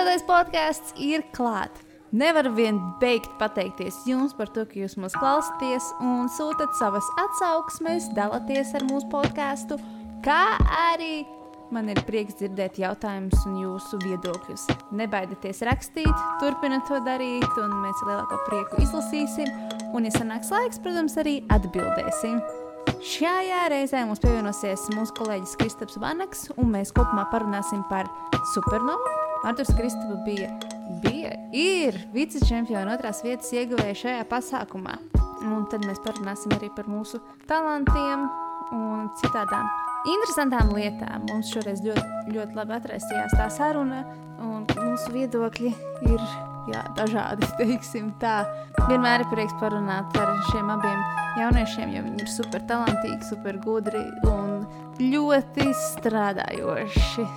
8. podcasts ir klāt. Nevaru vien beigt pateikties jums par to, ka jūs mūs klausāties un sūtat savas atsauksmes, dalaties ar mūsu podcastu, kā arī man ir prieks dzirdēt jautājumus un jūsu viedokļus. Nebaidieties rakstīt, turpiniet to darīt, un mēs ar lielāko prieku izlasīsim, un, ja sanāks laiks, protams, arī atbildēsim. Šajā reizē mums pievienosies mūsu kolēģis Kristaps Vanaks, un mēs kopumā parunāsim par supernovu. Arturs Kristapa ir vicečempiona 2. vietas ieguvēja šajā pasākumā. Un tad mēs parunāsim arī par mūsu talantiem un citādām interesantām lietām. Mums šoreiz ļoti labi atraistījās tā saruna, un mūsu viedokļi ir dažādi, teiksim tā. Vienmēr ir prieks parunāt ar šiem abiem jauniešiem, jo viņi ir super talantīgi, super gudri un ļoti strādājoši.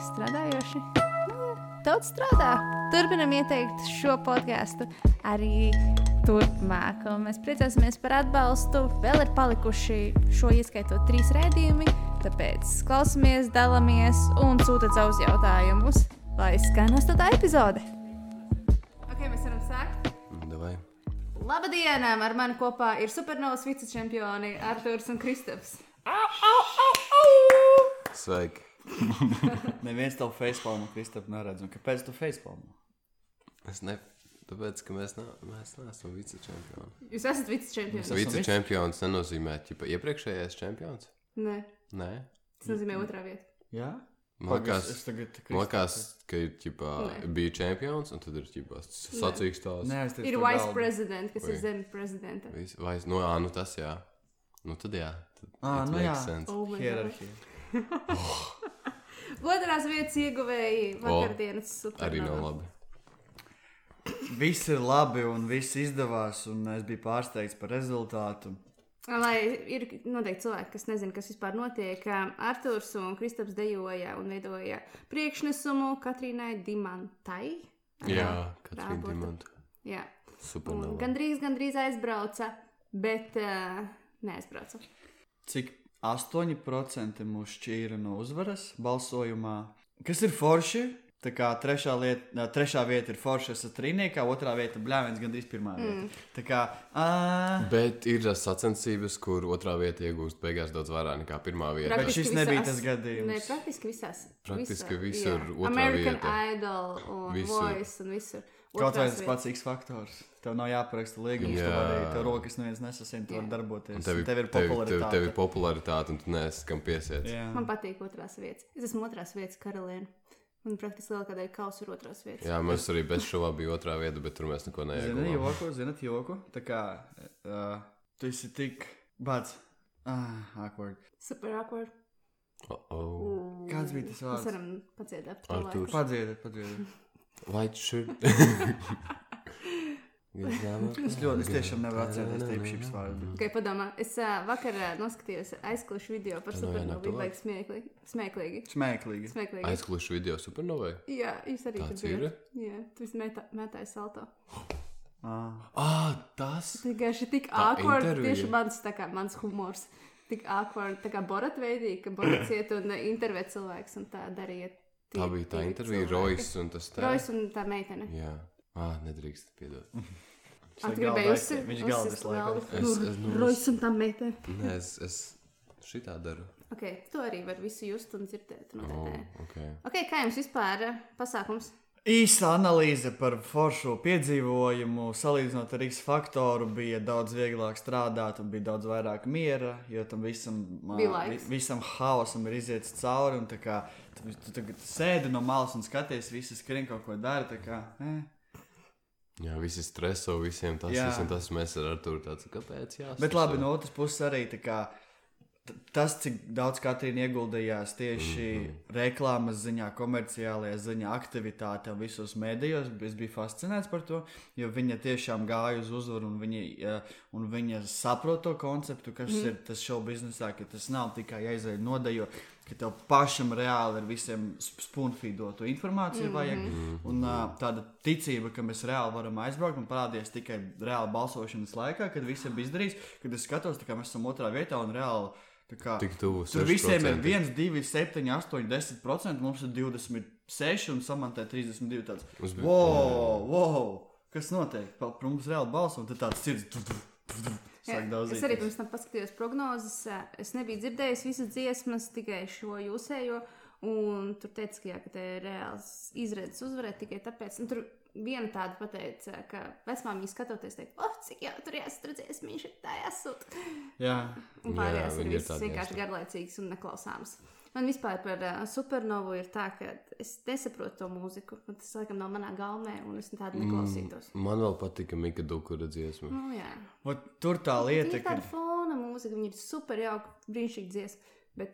Daudz strādā. Turpinam ieteikt šo podcastu arī turpmāk. Un mēs priecāsimies par atbalstu. Vēl ir palikuši šo ieskaitot 3 raidījumi, tāpēc klausamies, dalamies un sūtat savus jautājumus, lai skan 8. epizode. Ok, mēs varam sākt? Davai. Labdien! Ar mani kopā ir supernovas vicečempioni Arturs un Kristaps. Sveiki. Neviens tavu facepalmu Kristapu neredz. Un kāpēc tu facepalmu? Tāpēc, ka mēs neesam vicečempioni. Jūs esat vicečempioni? Vicečempions nenozīmē iepriekšējais čempions? Nē. Tas nozīmē 2. vieta. Jā? Man liekas, ka bija čempions, un tad ir sacīgs tās. Ir vice president, kas ir zem prezidenta. Tas jā. Tad jā. Nu jā. Hierarhija. 2. vietas ieguvēji vakardienas supernovā. Arī nav labi. Viss ir labi un viss izdevās, un es biju pārsteigts par rezultātu. Lai ir noteikti cilvēki, kas nezina, kas vispār notiek. Arturs un Kristaps dejoja un veidoja priekšnesumu Katrīnai Dimantai. Jā, Katrīna Dimanta. Jā. Supernova. Gandrīz aizbrauca, bet neaizbrauca. Cik 8% mūs šķīra no uzvaras balsojumā. Kas ir forši? Tā kā 3. vieta ir forša satrīniekā, 2. vieta bļāviens gandrīz 1. vieta. Tā kā... Bet ir sacensības, kur 2. vieta iegūst beigās daudz vairāk nekā 1. vieta. Bet šis nebija tas gadījums. Ne, praktiski visās. Praktiski visur 2. American vieta. Idol un Voice un visur. Kaut vai tas pats X faktors. Tev nav jāparaksta līgums, tev rokas neviens nesasien, tu vari darboties. Tev ir popularitāte. Tev ir popularitāte un tu neesi kam piesiet. Man patīk 2. vietas. Es esmu 2. vietas karaliene. Un praktiski lielākā daļa kausa ir 2. vietas. Jā, mēs arī bez šovā bija 2. vieta, bet tur mēs neko neieguvām. Zinat joku? Tā kā tu esi tik bāds. Awkward. Super awkward. Kāds bija tas vārds? Mēs varam padziedāt. Arturs. Padziedāt. White shirt. Es tiešām nevaru atcerēties teikšības vārdu. Ok, padomā. Es vakar noskatījos aizklušu video par supernovu. Bija baigi smieklīgi. Aizklušu video supernovai? Jā, jūs arī tāds ir? Jā, tu visi mētāji salto. Tas? Tikai tik awkward, tieši mans humors. Tik awkward, tā kā Borat veidīgi, ka Borat iet un intervē cilvēks un tā darīja. Tā bija tā intervija, Royce un tas tā? Royce un tā meitene. Jā. Nedrīkst, piedod. Viņš galdas laikā. Royce un tā meitene. Nē, es šitā daru. Ok, to arī var visu just un dzirdēt. Ok, kā jums vispār pasākums? Īsa analīze par foršo piedzīvojumu, salīdzinot ar X faktoru, bija daudz vieglāk strādāt un bija daudz vairāk miera, jo tam visam haosam ir iziets cauri, un tā kā tu tagad sēdi no malas un skaties, visi skrien kaut ko dara, tā kā, Jā, visi streso, visiem tas mēs ar Arturu tāds, kāpēc jāstreso? Bet labi, no otras puses arī tā kā tas, cik daudz Katrīna ieguldījās tieši reklāmas ziņā, komerciālajā ziņā, aktivitātē un visos mēdījos, es biju fascinēts par to, jo viņa tiešām gāja uz uzvaru un viņa saprot to konceptu, kas ir tas show biznesā, ka tas nav tikai aizēj nodejo, ka tev pašam reāli ir visiem spoonfeedotu informāciju vajag, un tāda ticība, ka mēs reāli varam aizbraukt un parādījās tikai reāli balsošanas laikā, kad visi ir izdarījis, kad es skatos, tā kā mēs esam 2. vietā un reāli Tik tuvu 6%. Tur visiem ir 1, 2, 7, 8, 10%, mums ir 26 un Samantai 32 tāds. Wow, kas notiek? Mums reāli balso, un tad tāds sirds sāk daudzīties. Es arī pirms tam paskatījos prognozes, es nebiju dzirdējis visas dziesmas, tikai šo jūsējo, un tur teica, ka te ir reāls izredzes uzvarēt tikai tāpēc, un tur viena tāda pateica, ka vecmāmiņa skatoties teikt, cik jau tur jāsatra dziesmiņš, tā jāsūt. Jā. Un pārējās ir visas vienkārši garlaicīgas un neklausāmas. Man vispār par Supernovu ir tā, ka es nesaprotu to mūziku, un tas laikam nav manā galmē, un es tādu neklausītos. Man vēl patika Mika Dukura dziesma. Nu, jā. Tur tā lieta, ka... tāda fona mūzika, viņa ir super jauka, brīnišķīga dziesma, bet,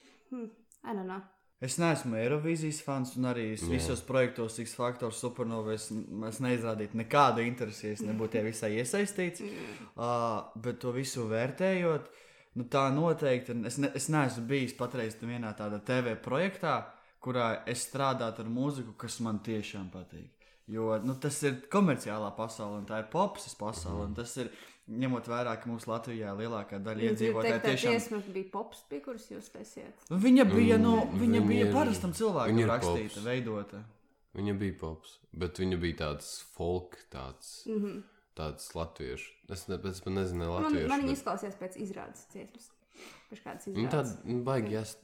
I don't know. Es neesmu Eirovīzijas fans, un arī visos projektos X Factor, Supernova es neizrādītu nekādu interesi, es nebūtu tie visai iesaistīts, bet to visu vērtējot, nu tā noteikti, es neesmu bijis patreiz vienā tādā TV projektā, kurā es strādātu ar mūziku, kas man tiešām patīk. Jo tas ir komerciālā pasaule, un tā ir popsas pasaule, un tas ir, ņemot vērā, ka mums Latvijā lielākā daļa iedzīvotāji tiešām... Tiesma bija pops, pie kuras jūs taisiet? Viņa bija parastam cilvēkam rakstīta, veidota. Viņa bija pops, bet viņa bija tāds folk, tāds latviešu. Es pat nezinu latviešu. Man viņa izklausījās pēc izrādes dziesmas. Pēc kādas izrādes. Tāda baigi jāst...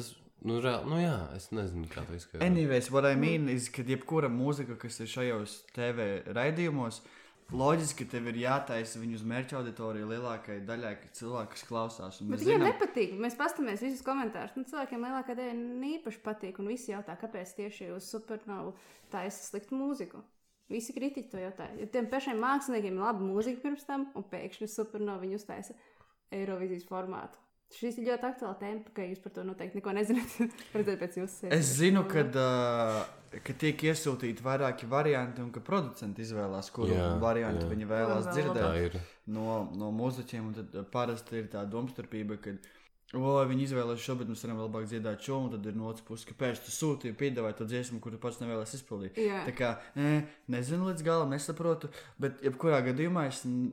jā, es nezinu, kā to izskaidrot. Anyways, what I mean is, ka jebkura mūzika, kas ir šajos TV raidījumos, loģiski, ka tev ir jātaisa viņu uz mērķa auditoriju lielākai daļai cilvēku, kas klausās. Bet viņiem nepatīk. Mēs pastamies visus komentārus. Cilvēkiem lielākā daļa īpaši patīk, un visi jautā, kāpēc tieši uz Supernovu taisa sliktu mūziku. Visi kritiķi to jautā. Jo tiem pašiem māksliniekiem ir laba mūzika pirms tam, un pēkšņi Supernovu viņi uztaisa Eirovīzijas formātu. Šis ir ļoti aktuāla tēma, ka jūs par to noteikti neko nezināt. Es zinu, ka tiek iesūtīti vairāki varianti un ka producenti izvēlās, kuru variantu viņi vēlās dzirdēt no mūziķiem. Un tad parasti ir tā domstarpība, ka viņi izvēlēs šo, bet mēs varam vēl labāk dziedāt šo, un tad ir no otras puses, kāpēc tu sūtīji, piedāvāji to dziesmu, kuru pats nevēlas izpildīt. Tā kā, nezinu līdz galam, nesaprotu, bet jebkurā gadījumā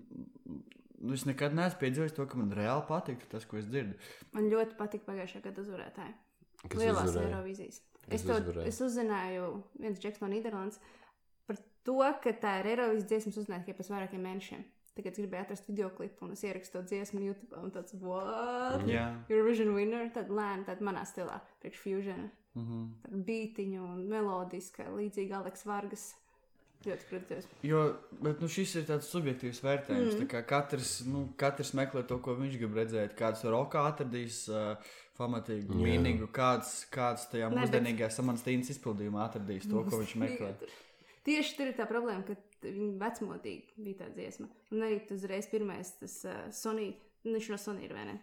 es nekad neesmu piedzīvojis to, ka man reāli patīk tas, ko es dzirdu. Man ļoti patīk pagājušajā gada uzvarētāji. Lielās Eirovīzijas. Es uzzināju viens džeks no Nīderlandes par to, ka tā ir Eirovīzijas dziesmas uzzināja tikai pēc vairākiem mēnešiem. Tagad es gribēju atrast videoklipu un es ierakstu to dziesmu YouTube un tāds, what? Eurovision winner, tad lēna, tad manā stilā, priekš fusion. Tad bītiņu un melodiska, līdzīgi Aleks Vargas. Ļoti priecājos. Bet šis ir tāds subjektīvs vērtējums. Tā kā katrs meklē to, ko viņš grib redzēt. Kāds rokā atradīs pamatīgu mīningu, kāds tajā mūsdienīgajā Samanstīnas izpildījumā atradīs to, ko viņš meklē. Tieši tur ir tā problēma, ka viņi vecmodīgi bija tā dziesma. Un arī uzreiz pirmais tas Sony, viņš no Sony ir, vai ne?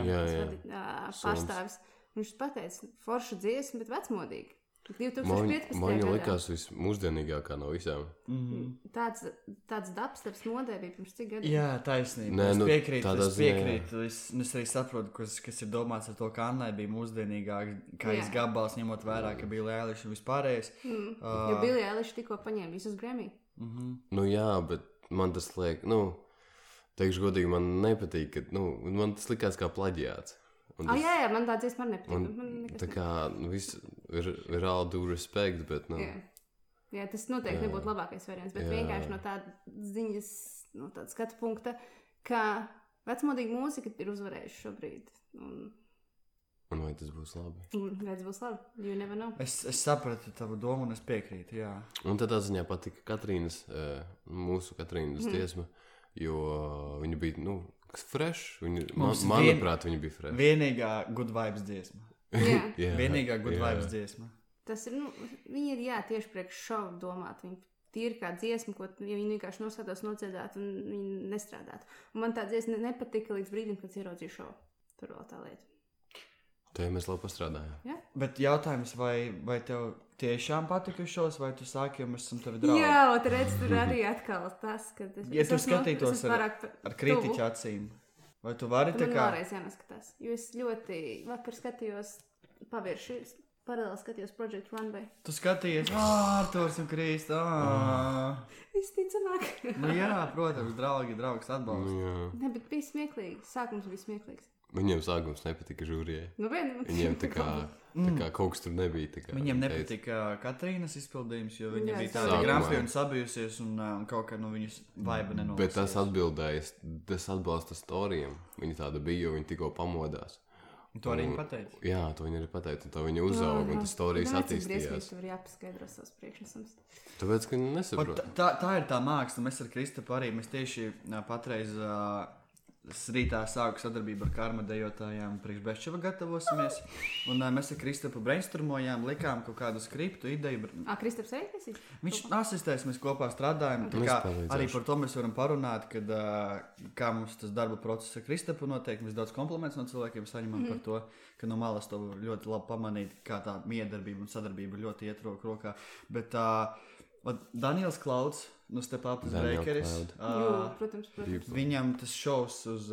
Jā. Pārstāvis. Viņš pateica, forša dziesma, bet vecmodīgi. 2015. Man likās vismūsdienīgākā no visām. Tāds dubsteps modē bija pirms cik gadiem. Jā, taisnība. Es piekrītu. Es arī saprotu, kas ir domāts ar to, ka Annai bija mūsdienīgāk, kā izgabals, ņemot vērā, ka Billie Eilish un vispārējais. Jo Billie Eilish tikko paņēma visus Grammy. Jā, bet man tas liek, teikšu godīgi, man nepatīk, ka, man tas likās kā plaģiāts. Jā, man tā dziesma nepatīk. Tā kā viss ir all due respect, bet, Jā, tas noteikti nebūtu labākais variants, bet vienkārši no tāda ziņas, no tāda skatu punkta, ka vecmodīga mūzika ir uzvarējuši šobrīd. Un vai tas būs labi? Vai tas būs labi? You never know. Es sapratu tavu domu un es piekrītu, jā. Un tādā ziņā patika mūsu Katrīnas dziesma, jo viņa bija, fresh. Manuprāt, viņa bija fresh. Vienīgā good vibes dziesma. Vienīgā good vibes dziesma. Tas ir, viņi ir, tieši priekš šovu domāt. Viņi tīri kā dziesma, ko viņi vienkārši nosētos nodziedāt un viņi nestrādāt. Un man tā dziesma nepatika līdz brīdim, kad ieraudzīju šovu. Tur vēl tā lieta. Te mēs labi pastrādājām. Ja? Bet jautājums, vai tev tiešām patika šos, vai tu sāki, jo mēs esam tevi draugi? Jā, un redz, tur arī atkal tas, ka... Ja tu skatītos ar kritiķu acīm, vai tu vari tā kā... Man vēlreiz jānoskatās, jo es ļoti vakar skatījos pavirši, paralēli skatījos Project Runway. Tu skatījies, Arturs un Krista, Visticamāk. Jā, protams, draugs atbalsts. Ne, bet bija smieklīgi, sākums bija smieklīgs. Viņiem sākums nepatika žūrijai. Nu, Viņiem tā kā kaut kas tur nebija. Viņiem nepatika Katrīnas izpildījums, jo viņa bija tāda grafija un sabijusies un kaut kā no viņas vaiba nenolasījās. Bet tas atbalsta storijam. Viņa tāda bija, jo viņa tikko pamodās. Un to arī viņa pateica. Jā, to viņa arī pateica, un to viņa uzauga, un tas storijas attīstījās. Tur jāpaskaidro savus priekšnesums. Tāpēc, ka nesaprot. Tā ir tā māksla, mēs ar Kristapu arī, mēs tieši patreiz rītā sāku sadarbību ar karma dejotājām, priekš Beščeva gatavosimies, un mēs ar Kristapu brainstormojām, likām kaut kādu skriptu, ideju. Kristaps arī taisīs? Viņš asistēs, mēs kopā strādājam, tā kā arī par to mēs varam parunāt, kad kā mums tas darba process ar Kristapu notiek, mēs daudz komplimentus no cilvēkiem saņemam par to, ka no malas to ļoti labi pamanīt, kā tā miedarbība un sadarbība ļoti iet roku rokā, bet Daniels Klauds, no Step Up Breakeris, protams. Viņam tas šovs uz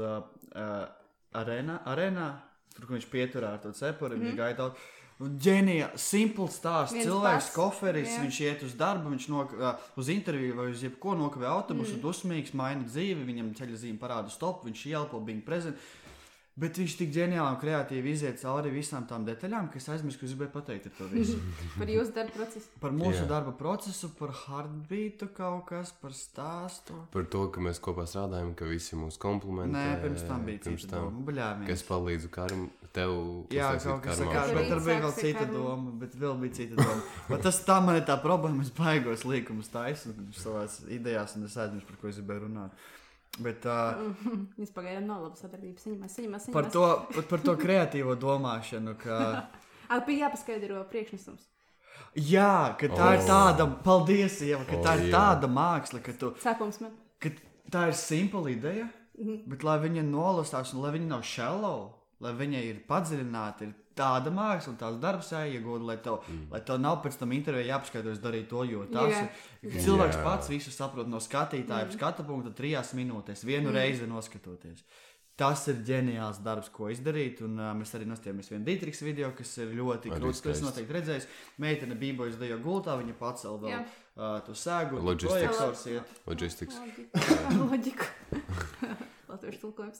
arēnā, tur, kur viņš pieturā ar to cepuri, viņa gaida daudz. Ģeniāli, simpls stāsts, cilvēks koferis, viņš iet uz darbu, viņš uz interviju vai uz jebko nokavē autobusu, dusmīgs, maina dzīvi, viņam ceļa zīme parāda stop, viņš ielpo, viņa prezent. Bet viņš tik ģeniāli un kreatīvi iziet cauri visām tām detaļām, ka es aizmirsu, ko gribēju pateikt ar to visu. Par jūsu darba procesu? Par mūsu darba procesu, par heartbeatu kaut kas, par stāstu. Par to, ka mēs kopā strādājam, ka visi mūs komplimentē. Nē, pirms tam bija cita doma. Buļāmies. Ka es palīdzu tev. Jā, kaut kas sakā, bet tur bija vēl cita doma, bet vēl bija cita doma. Bet tā man ir tā problēma, es baigos līkumus taisu savās idejās, un es aizmirsu, par ko es gribēju runāt. Bet Mēs pagaidām nav laba sadarbība. Saņemās. Par to kreatīvo domāšanu, ka... Bija jāpaskaidro priekšnesums. Jā, ka tā ir tāda... Paldies, Ieva, ka tā ir tāda māksla, ka tu... Sākums man. Ka tā ir simpla ideja, bet lai viņa nolasās un lai viņa nav shallow, lai viņa ir padziļināta, ir tāda māksla un tās darbs jāiegūda, lai tev nav pēc tam intervijā jāpaskaidro, es darīju to, jo tas ir. Cilvēks pats visu saprot no skatītāja skata punkta 3 minūtēs, vienu reizi noskatoties. Tas ir ģeniāls darbs, ko izdarīt, un mēs arī nostājāmies vienu Dītriks video, kas ir ļoti krūts, ko es noteikti redzējis. Meitene bībojas dejo gultā, viņa pacel vēl to sēgu, un projektors iet. Logistics. Loģiku. Latviešu tulkojums.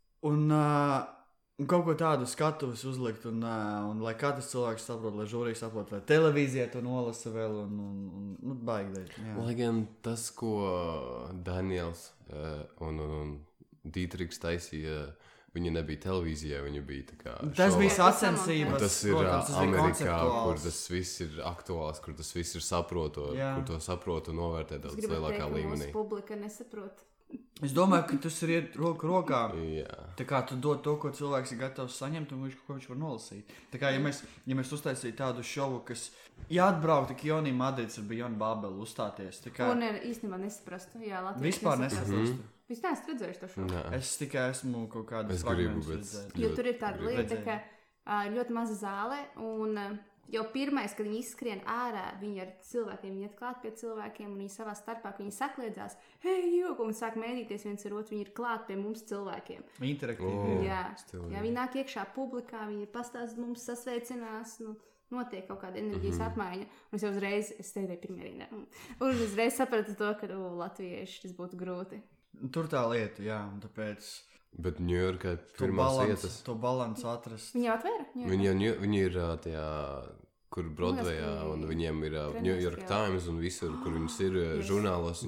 Un kaut ko tādu skatuves uzlikt, un lai katrs cilvēks saprot, lai žūrija saprot, lai televīzija to nolasa vēl, un baigdēļ. Lai gan tas, ko Daniels un Dītriks taisīja, viņa nebija televīzijā, viņa bija tā kā tas bija sacensības. Tas ir Amerikā, kur tas viss ir aktuāls, kur tas viss ir saprotot, kur to saprot un novērtē daudz lielākā līmenī. Mūsu publika nesaprot. Es domāju, ka tas ir iet roku rokā. Jā. Tā kā tu dod to, ko cilvēks ir gatavs saņemt, un ko viņš var nolasīt. Tā kā, ja mēs uztaisītu tādu šovu, kas, ja atbrauktu Kionī Madrids ar Beyond Babel uzstāties, tā kā... Un īstenībā nesaprastu, jā, Latvijas vispār nesaprastu. Jūs neesat redzējuši to šovu? Es tikai esmu kaut kādas fragmentus redzēt. Jo tur ir tāda lieta, ka ļoti maza zāle, un... Jau pirmais, kad viņi izskrien ārā, viņi ar cilvēkiem, viņi iet klāt pie cilvēkiem, un viņi savā starpā, viņi sakliedzās, hei, jūg, un sāk mēdīties viens ar otru, viņi ir klāt pie mums cilvēkiem. Interaktīvi. Jā, viņi nāk iekšā publikā, viņi pastāst mums, sasveicinās, notiek kaut kāda enerģijas apmaiņa, un es jau uzreiz, es teicu pirmie rindā, un uzreiz sapratu to, ka latvieši tas būtu grūti. Tur tā lieta, jā, un tāpēc... Bet Ņujorkā pirmās vietas. To balansu atrast. Viņi jau atvēra? Viņi ir tajā, kur Broadwayā, un viņiem ir New York Times un visur, kur viņas ir žurnālos.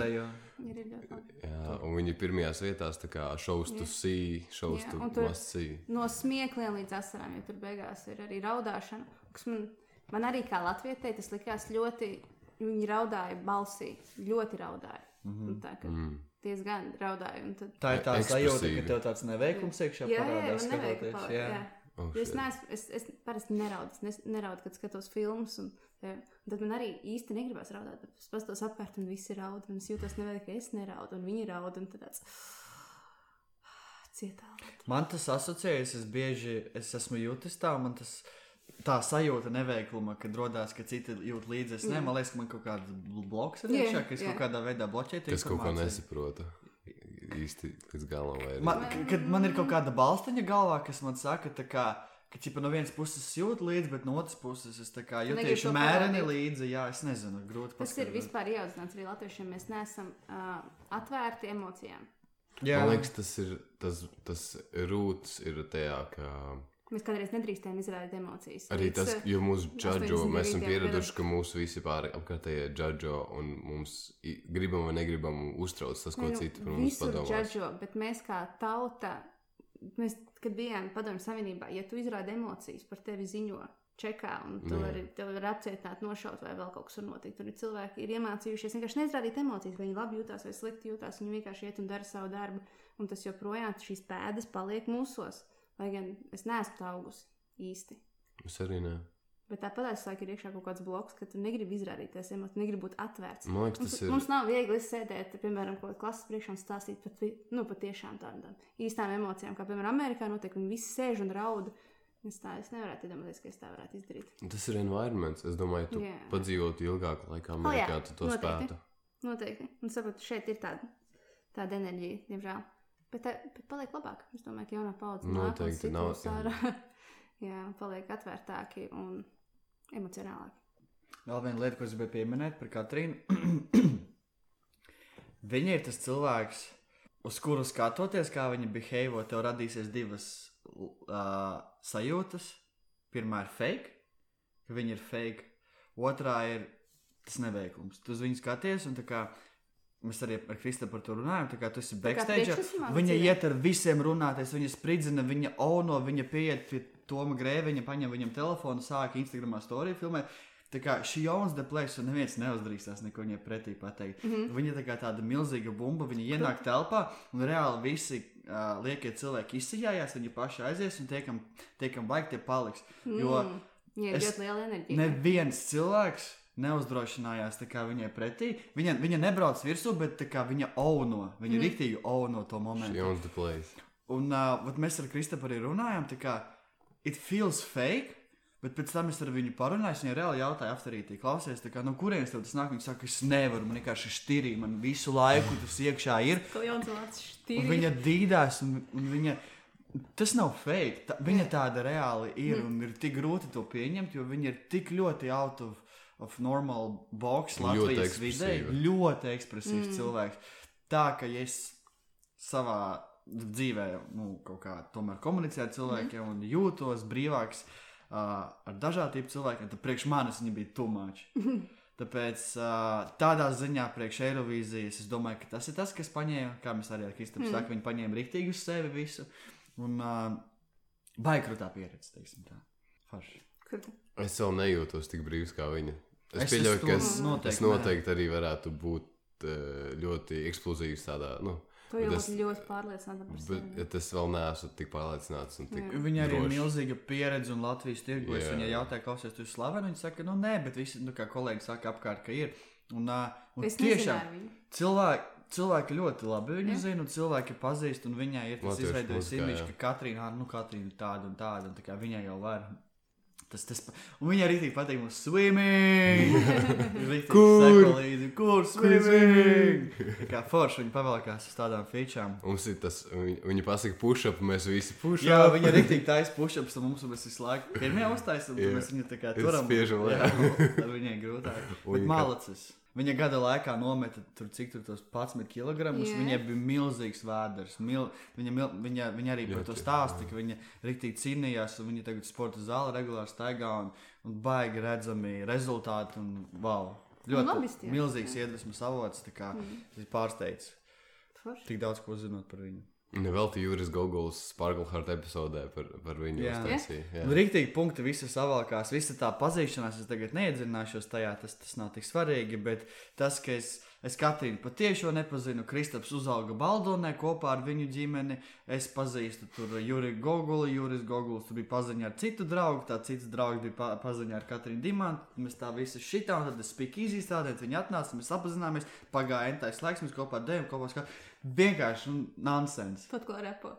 Un viņi ir pirmajās vietās, tā kā shows to see, shows to must see. No smiekliem līdz asarām, jo tur beigās ir arī raudāšana. Kas man arī kā latvietei tas likās ļoti, viņi raudāja balsī, ļoti raudāja. Tā, ka diezgan raudāju. Tā ir tā sajūta, ka tev tāds neveikums iekšā parādās skatoties. Es parasti neraudu, kad skatos filmus, un tad man arī īsti negribas raudāt, bet es pastos apkārt, un visi raud, un es jūtos neveik, ka es neraudu, un viņi raud, un tad tāds cietā. Man tas asociējas, es esmu jūtis tā, man tas tā sajūta neveikluma, kad rodās, ka citi jūt līdzi. Man liekas, ka man kaut kāds bloks ir iekšā, ka es kaut kādā veidā bloķēju informāciju. Es kaut ko nesaprotu īsti līdz galam. Kad man ir kaut kāda balstiņa galvā, kas man saka, tā kā, ka no vienas puses jūt līdzi, bet no otras puses es tā kā jūtiešu mēreni līdzi. Jā, es nezinu, grūti paskaidrot. Tas ir vispār ieaudzināts arī latviešiem. Mēs neesam atvērti emocijām. Jā. Man liekas, tas rūts ir tajā, ka... Mēs kādreiz nedrīkstējām izrādīt emocijas. Arī tas, jo mūsu džadžo, mēs esam 89. pieraduši, ka mūsu visi apkārtējie džadžo un mums gribam vai negribam uztrauc tas, ko citi par mums padomās. Visur džadžo, bet mēs kā tauta, kad bijām Padomju Savienībā, ja tu izrādi emocijas, par tevi ziņo čekā, un tev var apcietināt, nošaut vai vēl kaut kas var notikt. Tur ir cilvēki, ir iemācījušies vienkārši neizrādīt emocijas, vai viņi labi jūtās vai slikti jūtās, viņi vienkārši iet un dara savu darbu, un tas joprojām šīs pēdas paliek mūsos. Lai gan es neesmu augusi īsti. Es arī ne. Bet tāpat laika ir iekšā kaut kāds bloks, ka tu negribi izrādīties emocijas, negribi būt atvērts. Man liekas, tas ir... Mums nav viegli sēdēt, piemēram, kaut klases priekšā un stāstīt par tiešām tādām īstām emocijām, kā, piemēram, Amerikā notiek, un visi sēž un rauda. Es nevarētu iedomāties, ka es tā varētu izdarīt. Tas ir environments. Es domāju, tu padzīvotu ilgāku laikā Amerikā, tu to spētu. Noteikti. Un saprotu, šeit ir tāda enerģija, diemžēl. Bet paliek labāk. Es domāju, ka jaunā paudze noteikti nav. Jā, paliek atvērtāki un emocionālāki. Vēl viena lieta, ko es gribēju pieminēt par Katrīnu. Viņa ir tas cilvēks, uz kuru skatoties, kā viņa behēvo, tev radīsies divas sajūtas. Pirmā ir fake, ka viņa ir fake. Otrā ir tas neveiklums. Tu uz viņu skaties un tā kā mēs arī ar Kristapu par to runājam, tā kā tu esi backstage. Viņa iet ar visiem runāties, viņa spridzina, viņa ono, viņa pieiet pie Toma Grēviņa, paņem viņam telefonu, sāka Instagramā storiju filmēt. Tā kā she owns the place, un neviens neuzdrīkstās neko viņai pretī pateikt. Viņa tā kā tāda milzīga bumba, viņa ienāk telpā, un reāli visi liekie cilvēki izsijājās, viņi paši aizies, un tiekam baigi tie paliks. Jo ļoti liela enerģija. Neviens cilvēks neuzdrošinājās tā kā viņai pretī. Viņa nebrauc virsū, bet tā kā viņa auno. Viņa riktīgi auno to momentu. She owns the place. Un mēs ar Kristapu arī runājām, tā kā it feels fake, bet pēc tam es ar viņu parunāju, viņa reāli jautāja afterītī, klausies, tā kā, no kurienes tev tas nāk? Viņa saka, es nevaru, man vienkārši štirī, man visu laiku tas iekšā ir. Un viņa dīdās, un viņa... Tas nav fake. Viņa tāda reāli ir, un ir tik grūti to pieņemt, jo viņa ir tik ļoti out of normal box Latvijas vidē, ļoti ekspresīvs cilvēks. Tā, ka ja es savā dzīvē, kaut kā tomēr komunicēju cilvēkiem un jūtos brīvāks ar dažādību cilvēkiem, tad priekš manis viņi bija too much. Tāpēc tādā ziņā priekš Eirovīzijas es domāju, ka tas ir tas, kas paņēma, kā mēs arī ar Kristapu saka, viņi paņēma riktīgi uz sevi visu. Un baikrutā pieredze, teiksim tā. Farši. Es vēl nejūtos tik brīvs kā viņa. Es pieļauju, ka es noteikti arī varētu būt ļoti eksplozīvs tādā, Tu jau ļoti pārliecināta par sevi. Bet es vēl neesmu tik pārliecināts un tik droši. Viņa arī ir milzīga pieredze un Latvijas tirgos. Viņa jautāja, klausies, tu esi slavena? Viņa saka, nē, bet visi, kā kolēģi saka apkārt, ka ir. Un tiešām cilvēki ļoti labi viņu zina, un cilvēki pazīst, un viņai ir tas izveidojis imidž, ka Katrīna ir tāda un tāda, un tā kā viņai jau var. Un viņai arī patīk mums swimming! Kur swimming? Kā forši viņa pavēlkās uz tādām featurām. Mums ir tas, viņa pasaka push-up, mēs visi push-up. Jā, viņa riktīgi taisa push-ups, un mums visu laiku pirmie uztaisam, un mēs viņu tā kā turam. Spiežam, jā. Tad viņai grūtāk. Bet malacis. Viņa gada laikā nometa cik tur tos 11 kilogramus. Viņai bija milzīgs vēders. Viņa arī par to stāsta, ka viņa riktīgi cīnījās, un viņa tagad sporta zāle regulāri staigā, un baigi redzami rezultāti, un wow. Ļoti milzīgs iedvesmas avots, tā kā tas pārsteidz. Tik daudz ko zinot par viņu. Nevelti Juris Goguls Sparkle Heart epizodē par viņu uztaisīja. Riktīgi punkti visi savalkās, visa tā pazīšanās, es tagad neiedziļināšos tajā, tas nav tik svarīgi, bet tas, ka es Katrīnu patiešo nepazinu, Kristaps uzauga Baldonē kopā ar viņu ģimeni, es pazīstu tur Juris Goguls, tur bija paziņa ar citu draugu, tā cits draugs bija paziņa ar Katrīnu Dimantu, mēs tā visi šitā, un tad es speak easy stādēt, viņi atnāca, mēs apazināmies, pagāja entais laiks, mēs kopā dējam, kopā vienkārši nonsens. Pat ko repo?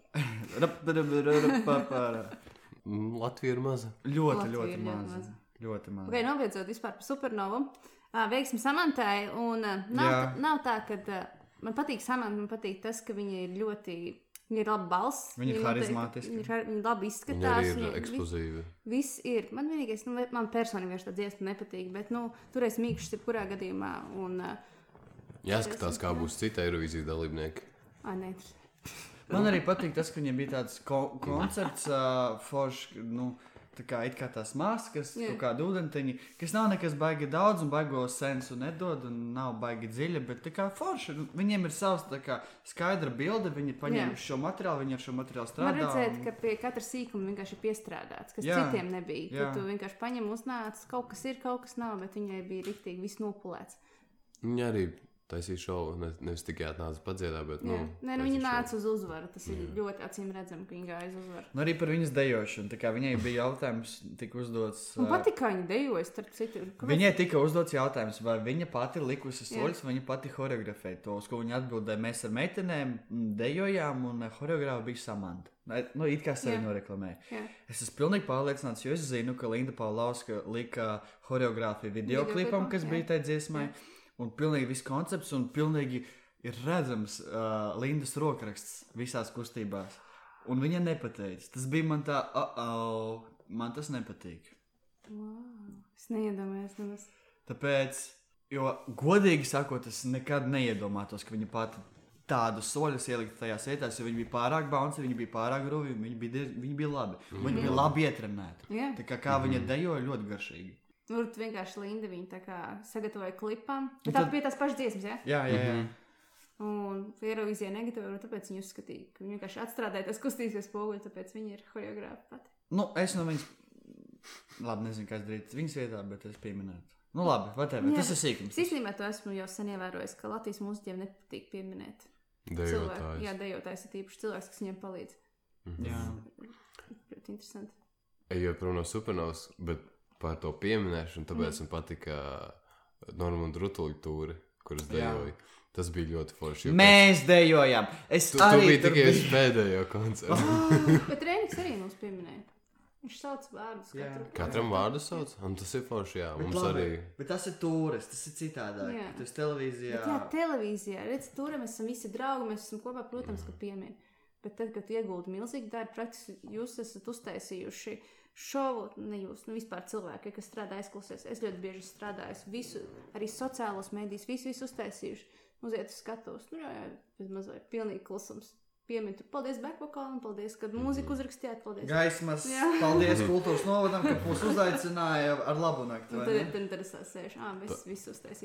Latvija ir maza. Ļoti maza. Ok, nobeidzot vispār par Supernovu. Veiksmi Samantai, un nav tā, ka man patīk Samanta, man patīk tas, ka viņa ir ļoti, viņa ir laba balss. Viņa ir harizmātiska. Viņa labi izskatās. Viņa arī ir eksplozīva. Viss ir. Man vienīgais, man personīgi vienkārši tā dziesma nepatīk, bet, tur es mīkšs ir kurā gadījumā, un... Jāskatās, kā būs cita Eirovīzijas dalībnieki. Nē. Man arī patīk tas, ka viņiem bija tāds koncepts, foršs, tā kā it kā tās maskas, kaut kāda ūdenteņi, kas nav nekas baigi daudz un baigo sensu nedod un nav baigi dziļa, bet tā kā forši. Viņiem ir savs tā kā skaidra bilde, viņi paņem šo materiālu, viņi ar šo materiālu strādā. Man redzēt, ka pie katra sīkuma vienkārši ir piestrādāts, kas citiem nebija. Ka tu vienkārši paņem uznāc, kaut kas ir, kaut kas nav, bet viņai bija riktīgi viss nopulēts. Viņa arī taisīja šovu, nevis tikai atnāca padziedāt, bet, viņa nāca uz uzvaru, tas ir ļoti acīm redzam, ka viņa gāja uz uzvaru. Arī par viņas dejošanu, tā kā viņai bija jautājums, tika uzdots... Man patīk, kā viņa dejoja, starp citu. Viņai tika uzdots jautājums, vai viņa pati likusi soļus, vai viņa pati horeografēja to, uz ko viņa atbildēja, mēs ar meitenēm dejojām un horeogrāfa bija Samanta. It kā sevi noreklamēja. Es esmu pilnīgi pārliecināts, jo es zinu, ka Linda Paulauska lika horeogrāfiju videoklipam, kas bija tai dziesmai. Un pilnīgi viss koncepts, un pilnīgi ir redzams Lindas rokraksts visās kustībās. Un viņa nepateica. Tas bija man tā, man tas nepatīk. Wow, es neiedomājos nemaz. Tāpēc, jo godīgi sakot, es nekad neiedomātos, ka viņa pati tādus soļus ielikt tajās vietās, jo viņi bija pārāk bouncy, viņi bija pārāk gruvi, viņi bija labi. Viņi bija labi ietrenēti. Tā kā viņa dejoja ļoti garšīgi. Tur vienkārši Linda viņa tā kā sagatavoja klipam. Bet tā bija tās pašas dziesmas, Jā. Un Eirovīzijā negatavoja, tāpēc viņa uzskatīja, ka viņa vienkārši atstrādāja tās kustības spoguļi, tāpēc viņa ir horeogrāfa pati. Es no viņas, labi, nezinu, kā es darītu viņas vietā, bet es pieminētu. Labi, whatever, tas ir sīkums. Es īstenībā to esmu jau sen ievērojis, ka Latvijas mūziķiem nepatīk pieminēt. Dejotājs. Jā, dejotājs ir tīpaši cilvēks, kas viņiem palīdz. Jā. Ļoti interesanti. Ejot prom no Supernovas, bet par to pieminēšanu, tāpēc man patika Normunda Rutuļa tūri, kuras dejoja. Tas bija ļoti forši. Mēs dejojām. Tu biji tikai uz pēdējo koncertu. Bet Rēniks arī mums pieminēja. Viņš sauc vārdus. Katram vārdu sauc? Un tas ir forši, jā. Mums arī. Bet tas ir tūris, tas ir citādāk. Tas televīzijā. Bet televīzijā. Redz, tūri mēs esam visi draugi, mēs esam kopā, protams, ka piemin. Bet tad, kad ieguldi milzīgi darbu, praktiski jūs esat uztaisījuši šovu, ne jūs, vispār cilvēki, kas strādā aizklausēs. Es ļoti bieži strādāju visu, arī sociālos mēdījus, visu uztaisījuši. Uziet uz skatos, bez mazliet pilnīgi klusums. Piemintu, paldies backvokālam, paldies, kad mūziku uzrakstījāt, paldies. Gaismas, paldies kultūras novadam, ka mūs uzaicināja ar labu nakti. Un tad ir interesants sēž, mēs visu uztaisīt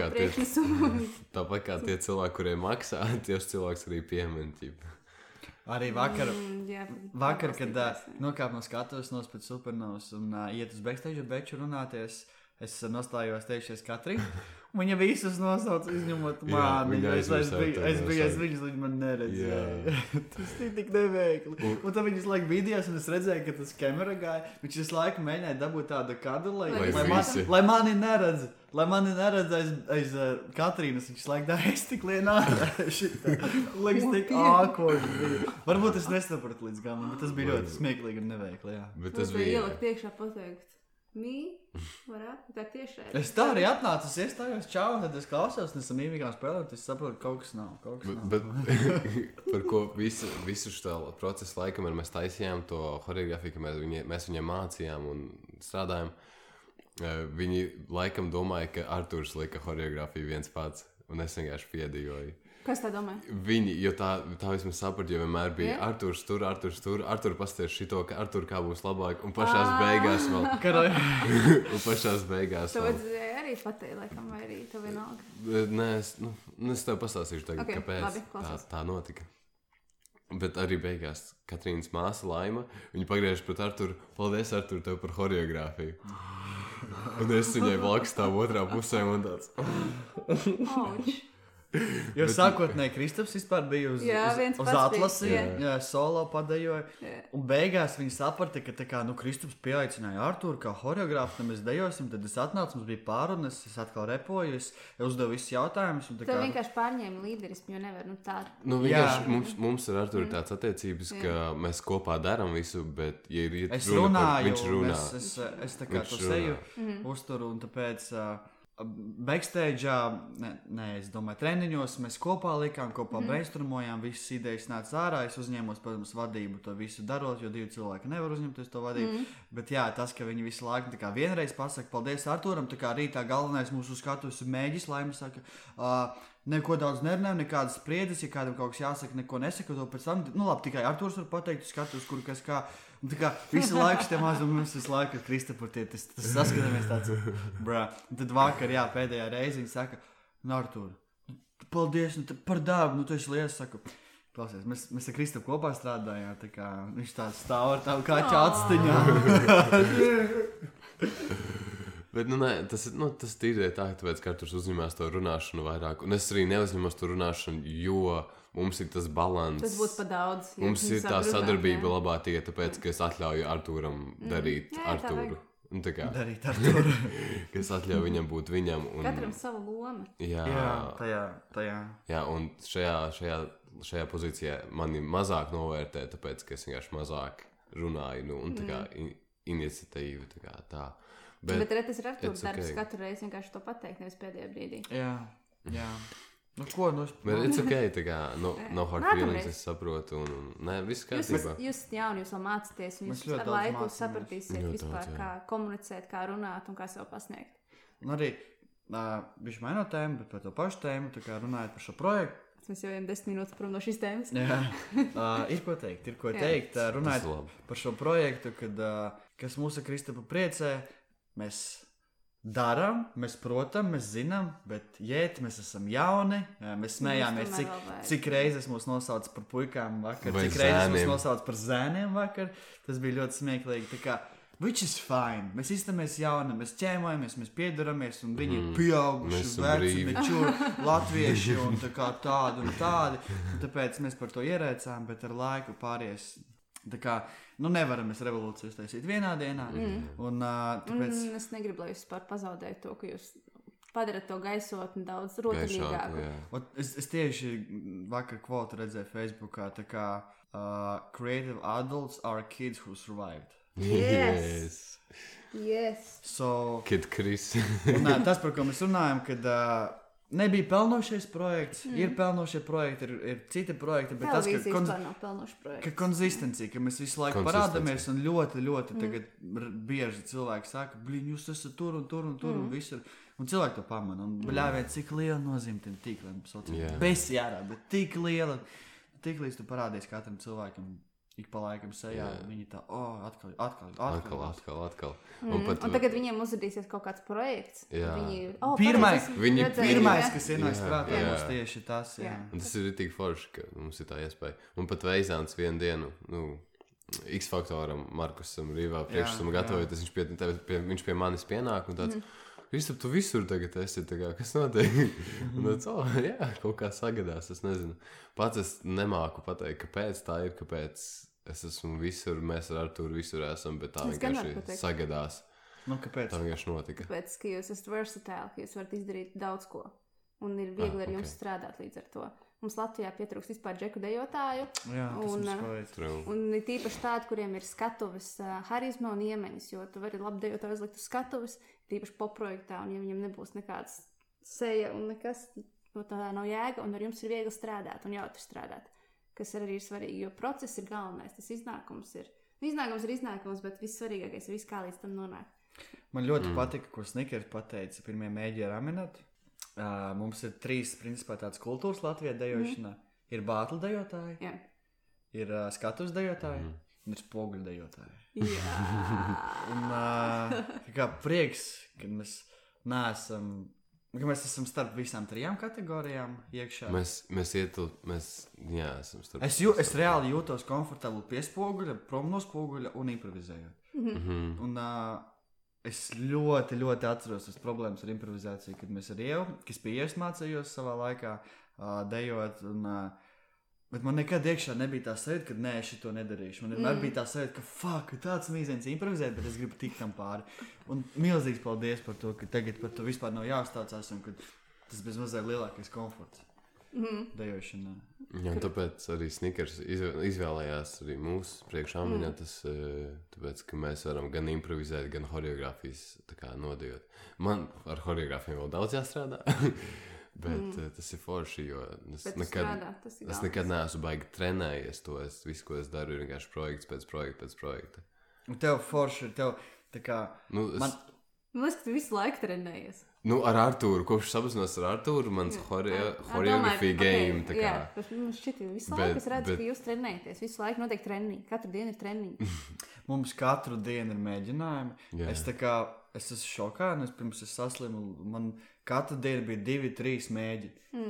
tāpat kā tie cilvēki, kuriem maksā, tieši cilvēks arī piemintība. Arī vakar, kad nokāp no skatuves nos pēc Supernovas un iet uz backstage ar Beču runāties, es nostājos tiešies Katrīnu. Viņa visus nosauca, izņemot mani. Es biju viņas, viņi man neredzēja. Tas ir tik neveikli. Un tad viņas laik bīdījās, un es redzēju, ka tas kamera gāja. Viņš visu laiku mēģināja dabūt tādu kadru, lai mani neredz. Lai mani neredz aiz Katrīnas, viņš laik dā, es tik lienā. Liekas tik ākoši. Varbūt es nesapratu līdz galam, bet tas bija ļoti smieklīgi un neveikli, jā. Bet tas bija ielikt iekšā pateikt. Varētu, tā tiešai. Es tā arī atnācu, es iestājos čau, tad es klausos, un esam mīmīgām spēlēt, es saprotu, kaut kas nav. Bet par ko visu šo procesu laikam mēs taisījām to horeogrāfiju, ka mēs viņiem mācījām un strādājām. Viņi laikam domāja, ka Arturs lika horeogrāfiju viens pats, un es vienkārši piedījoju. Kas tā domā? Viņi, jo tā vismaz sapratu, jo vienmēr bija Arturs tur, Artur pasties šito, ka Artur kā būs labāk, un pašās beigās vēl. Un pašās beigās vēl. Tu vajadzēja arī pateikt, laikam, vai arī tev vienalga? Nē, es tev pastāstīšu tagad, kāpēc tā notika. Bet arī beigās Katrīnas māsa Laima, viņa pagriež pret Arturu, paldies Artur tev par horeogrāfiju. Un es viņai blakus tā otrā pusē un tāds. Auč. Jo sākotnēji Kristaps vispār bija uz atlasi, solo padejoja, un beigās viņi saprata, ka tā kā, Kristaps pieaicināja Arturu kā horeogrāfu, tad mēs dejosim, tad es atnācu, mums bija pārunas, es atkal repoju, es uzdevu visus jautājumus. Tev vienkārši pārņēma līderismu, jo nevar, tā. Vienkārši mums ar Arturu tāds attiecības, ka mēs kopā daram visu, bet, ja ir es runāju, viņš runā. Es tā kā to seju uzturu, un tāpēc... backstage'ā, es domāju, treniņos mēs kopā likām, kopā brainstormojām, visas idejas nāca ārā. Es uzņēmos, protams, vadību to visu darot, jo 2 cilvēki nevar uzņemties to vadību. Bet jā, tas, ka viņi visu laiku tā kā vienreiz pasaka, paldies Artūram, tā kā rītā galvenais mūsu skatuves ir mēģis, lai mums saka, neko daudz nerunājam, nekādas spriedzes, ja kādam kaut kas jāsaka, neko nesaka, to pēc tam, nu labi, tikai Artūrs var pateikt, skatuves, kur kas kā. Un tā kā visu laiku tie mazi, un mums visu laiku ar Kristapur tie, tas saskatāmies tāds, brā. Un tad vakar, jā, pēdējā reize viņi saka, Artūr, paldies, par darbu, tu esi liels, saku, klausies, mēs ar Kristapu kopā strādājām, tā kā viņš tāds stāv ar tādu kaķu atstiņā. Bet, nē, tas tīri tā, tāpēc, ka Arturs uzņemās to runāšanu vairāk, un es arī neuzņemos to runāšanu, jo mums ir tas balans. Tas būtu pa daudz. Mums ir tā sadarbība labā tikai tāpēc, ka es atļauju Artūram darīt Artūru. Un tā kā darīt Artūru. Ka es atļauju viņam būt viņam. Un... Katram sava loma. Jā, tajā. Jā, un šajā pozīcijā mani mazāk novērtē, tāpēc, ka es vienkārši mazāk runāju, un tā kā iniciatīva, tā kā tā. Bet tas ir Artūra darbs katru reizi vienkārši to pateikt, nevis pēdējā brīdī. Jā. Nu, ko? Bet it's okay, tā kā, no hard feelings, es saprotu, un nē, viss kārtībā. Jūs esat jauni, jūs vēl mācāties, un jūs ar laiku sapratīsiet vispār, kā komunicēt, kā runāt un kā sev pasniegt. Un arī, viņš mainot tēmu, bet par to pašu tēmu, tā kā runājot par šo projektu. Mēs jau ejam 10 minūtes prom no šīs tēmas. Jā, ir ko teikt, runājot par šo projektu, kas mūsu Kristapu priecē, mēs darām, mēs protam, mēs zinām, bet mēs esam jauni, mēs smējāmies, cik reizes mūs nosauc par puikām vakar, cik reizes mūs nosauc par zēniem vakar, tas bija ļoti smieklīgi, tā kā, which is fine, mēs iztamies jauni, mēs ķēmojamies, mēs piedaramies, un viņi ir pieauguši, veci, nečuri, latvieši, un tā kā tādi un tādi, un tāpēc mēs par to ierēcām, bet ar laiku pāries. Tā kā, nevaram mēs revolūciju uztaisīt vienā dienā. Un, tāpēc... Es negribu, lai jūs pazaudētu to, ka jūs padarat to gaisotni daudz rotaļīgāku. Es tieši vakar kvotu redzēju Facebookā, tā kā creative adults are kids who survived. Yes. So, Kid Chris. Un, tas, par ko mēs runājam, kad... nebija pelnošais projekts, ir pelnošie projekti, ir citi projekti, bet tas, ka konsistencija, ka mēs visu laiku parādamies un ļoti tagad bieži cilvēki saka, jūs esat tur un visur, un cilvēki to pamana, un bļāvien, cik liela nozīme tiem tīkliem, besi jārā, bet tik liela, tik līdz tu parādies katram cilvēkam, ik pa laikam sejā, viņi tā, atkal. Un tagad viņiem uzradīsies kaut kāds projekts. Pirmais, kas ienāks prātā, mums tieši tas. Un tas ir tik forši, ka mums ir tā iespēja. Un pat Veizāns vienu dienu, X-faktoram, Markusam, Rīvā priekšsam gatavojoties, viņš pie manis pienāk un tāds, Kristap, tu visur tagad esi, tā kā, kas notiek? Un tāds, kaut kā sagadās, es nezinu. Pats es nemāku pateikt, kāpēc tā ir, kāpēc es esmu visur, mēs ar Artūru visur esam, bet tā vienkārši sagadās. Kāpēc? Tā vienkārši notika. Tāpēc, ka jūs esat versatile, ka jūs varat izdarīt daudz ko. Un ir viegli ar jums strādāt līdz ar to. Mums Latvijā pietrūkst vispār džeku dejotāju. Un ir tīpaši tādi, kuriem ir skatuves harizma un iemaņas, jo tu vari labi dejotāju uzlikt uz skatuves, tīpaši popprojektā, un ja viņam nebūs nekāds seja un nekas, no tā nav jēga, un ar jums ir viegli strādāt un jautri strādāt, kas arī ir svarīgi, jo process ir galvenais, tas iznākums ir iznākums, bet vissvarīgākais ir viss, kā līdz tam nonāk. Man ļoti patika, ko Snickers pateica pirmie mēģi ar Aminatu. Mums ir 3, principā, tādas kultūras Latvijā dejošanā. Ir bātli dejotāji, ir skatuves dejotāji un ir spoguļu dejotāji. Un kā prieks, ka mēs esam starp visām 3 kategorijām iekšā. Mēs esam starp. Es reāli jūtos komfortabli pie spoguļa, prom no spoguļa un improvizējot. Un es ļoti atceros tas problēmas ar improvizāciju, kad mēs ar Ievu, kas pie Ievas mācījos savā laikā dejot, bet man nekad iekšā nebija tā sajūta, ka nē, es šito nedarīšu. Man vienmēr bija tā sajūta, ka tāds mīziens improvizēt, bet es gribu tikt tam pāri. Un milzīgs paldies par to, ka tagad par to vispār nav jāuzstācās un ka tas bez mazliet lielākais komforts. dejošanā. Jā, un tāpēc arī Snickers izvēlējās arī mūsu priekšāmiņotas, tāpēc, ka mēs varam gan improvizēt, gan horeogrāfijas tā kā nodejot. Man ar horeogrāfiem vēl daudz jāstrādā, bet tas ir forši, jo es nekad neesmu baigi trenējies to. Visu, ko es daru, ir vienkārši projekts pēc projekta. Un tev forši ir tev tā kā... Man liekas, ka tu visu laiku trenējies. Ar Artūru, kopš sapazinos ar Artūru, mans horeogrāfija game, tā kā. Jā, bet mums šķiet, visu laiku es redzu, ka jūs trenējaties. Visu laiku notiek treniņi. Katru dienu ir treniņi. Mums katru dienu ir mēģinājumi. Jā. Es esmu šokā, un pirms es saslimu, man katru dienu bija 2-3 mēģi.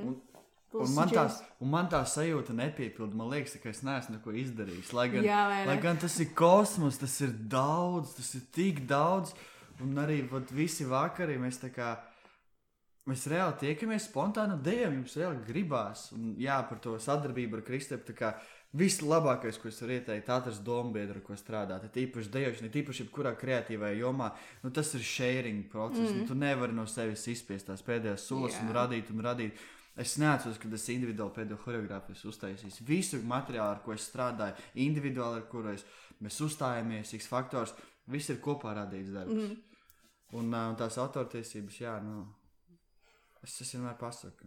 Un man tā sajūta nepiepilda. Man liekas, ka es neesmu neko izdarījis. Lai gan tas ir kosmos, tas ir daudz, tas ir tik daudz. Un arī visi vakari mēs tā kā, mēs reāli tiekamies spontāni dejam, jums reāli gribās. Un jā, par to sadarbību ar Kristapu, tā kā vislabākais, ko es varu ieteikt, atrast dombiedru, ar ko strādāt. Tīpaši dejošana, tīpaši jebkurā kreatīvajā jomā, tas ir sharing process. Tu nevari no sevis izspiest tās pēdējās solas un radīt. Es neatceros, kad es individuāli pēdējo horeogrāfijas uztaisījis. Visu materiālu, ar ko es strādāju, individuāli, ar kuru mēs uzstājāmies, X faktors, viss ir kopā radīts darbs. Un tās autortiesības, es vienmēr pasaku.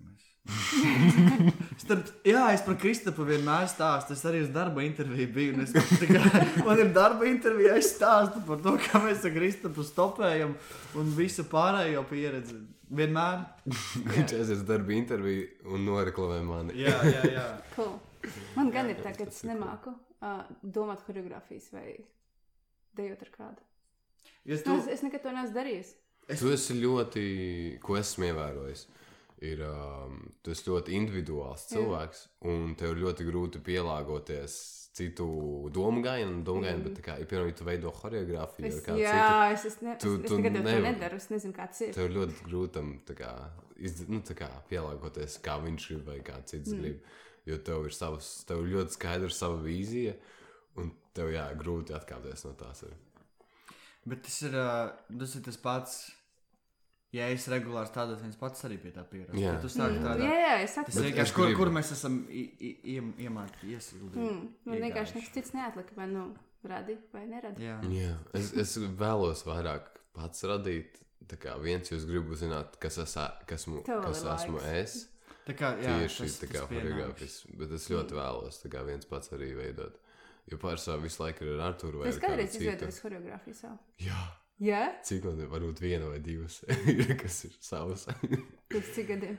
Es par Kristapu vienmēr stāstu. Es arī uz darba interviju biju. Man ir darba intervija, es stāstu par to, kā mēs ar Kristapu stopējam un visu pārējo pieredzi. Vienmēr. Viņš aizies darba interviju un noreklamē mani. Jā. Cool. Man gan ir tā, ka es nemāku domāt horeogrāfijas vai dejot ar kādu. Es nekad to neesmu darījis. Tu esi ļoti, ko esmu ievērojis, tu esi ļoti individuāls cilvēks, un tev ir ļoti grūti pielāgoties citu domu gājienu, bet tā kā, piemēram, ja tu veido horeogrāfiju vai kādu citu, es nekad to nedaru, es nezinu, kā tas ir. Tev ir ļoti grūti tā kā pielāgoties, kā viņš grib vai kā cits grib, jo tev ir ļoti skaidra sava vīzija, un tev grūti atkāpties no tās arī. Bet tas ir tas pats, ja es regulāri strādāju, viens pats arī pie tā pierast. Jā, tu sāki strādāt. Es saku. Tas vienkārši, kur mēs esam iemākti iesildīt. Man vienkārši nekas cits neatlika, vai radi vai neradi. Jā. Es vēlos vairāk pats radīt, tā kā viens jūs gribu zināt, kas esmu es. Tieši tā kā horeogrāfijas, bet es ļoti vēlos tā kā viens pats arī veidot. Jo pārsvarā visu laiku ir ar Artūru vai ar kādu citu. Es kādreiz izveidoju horeogrāfiju savu. Jā? Cik man ir varbūt 1 vai 2, kas ir savas? Pēc cik gadiem?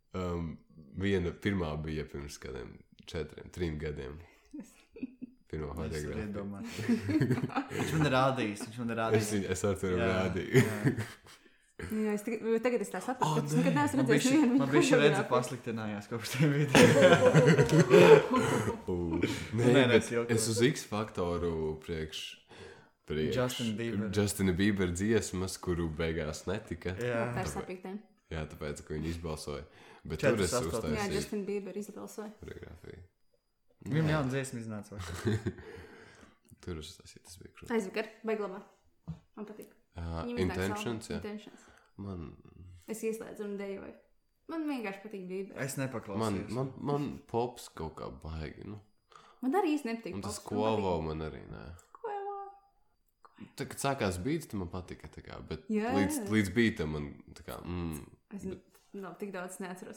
Pirmā bija pirms kādiem 3 gadiem. Pirmā horeogrāfija. Viņš man ir rādījis. Es Artūru rādīju. Jā, tagad es tā saprotu, ka es nekad neesmu redzējis nevienu man bija šī redze pasliktinājās kopš tajā video. Es uz X faktoru priekš Justina Bieber dziesmas, kuru beigās netika. Tā ir sapīktēm. Jā, tāpēc, ka viņi izbalsoja. Bet tur es uztaisīju. Jā, Justin Bieber izbalsoja. Horeogrāfiju. Viņam jauna dziesma iznāca. Tur es uztaisīju, tas bija krūti. Aizvakar, beiglabā. Man patīk. Intentions. Es ieslēdzu un dejoju. Man vienkārši patīk Bieber. Es nepaklausījos. Man pops kaut kā baigi. Man arī īsti nepatīk. Un tas Quavo man arī nē. Tā, kad sākās beats, tad man patika. Tā kā, bet līdz beatam man tā kā... Es tik daudz neatceros.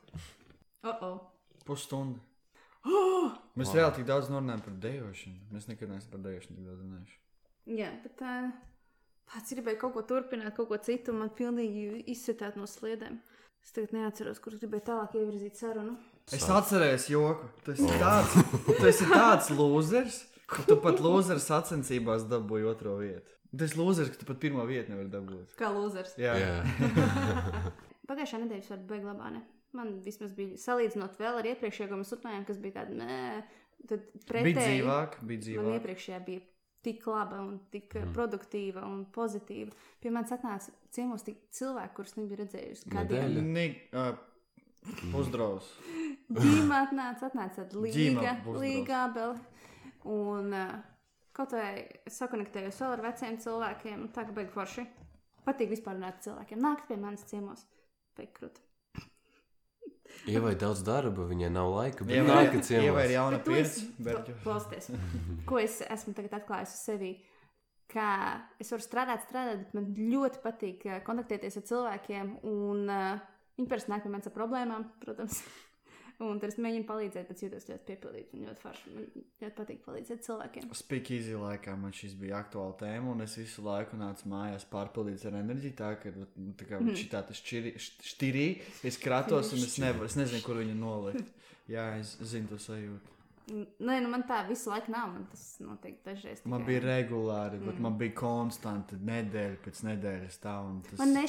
Pusstunda. Mēs reāli tik daudz runājam par dejošanu. Mēs nekad neesam par dejošanu tik daudz runājuši. Jā, bet pats gribēja kaut ko turpināt, kaut ko citu, un man pilnīgi izsetēt no sliedēm. Es tagad neatceros, kurš gribēja tālāk ievirzīt sarunu. Es atcerējos joku. Tu esi tāds lūzers, ka tu pat lūzers sacensībās dabūji 2. vietu. Tu esi lūzers, ka tu pat 1. vietu nevari dabūt. Kā lūzers. Jā. Pagājušā nedēļa var būt glabā, ne? Man vismaz bija salīdzinot vēl ar iepriekšējo, ko mēs runājām, kas bija tāda, tad pretēji. Bija dzīvāk. Man iepriekšējā bija tik laba un tik produktīva un pozitīva. Pie manis atnāca ciemos tik cilvēki, kurus nebija redzējusi gadiem. Pusdraus. Ģīma atnāca līga abeli. Un kaut vai sakonektējos vēl ar veciem cilvēkiem. Tā kā beig forši. Patīk vispār runāt cilvēkiem. Nākt pie manis ciemos. Beig krūti. Ievai daudz darba, viņai nav laika, bet Ievai nāka ciemos. Ievai ir jauna Bet tu esi- pieredze. Berģu. Klausieties, ko es esmu tagad atklājusi sevi. Kā es varu strādāt, bet man ļoti patīk kontaktēties ar cilvēkiem. Un viņi parasti nāk pie manis ar problēmām, protams. Un tad es mēģinu palīdzēt, bet jūtos ļoti piepildīt. Un ļoti forši. Man ļoti patīk palīdzēt cilvēkiem. Speak easy laikā man šis bija aktuāla tēma, un es visu laiku nācu mājās pārpildīts ar enerģiju. Tā kā šitā tas štirī, es kratos, un es nezinu, kur viņu nolikt. Jā, es zinu to sajūtu. Nē, man tā visu laiku nav. Man tas noteikti dažreiz. Man bija regulāri, bet man bija konstanti nedēļa pēc nedēļas tā, un tas... Man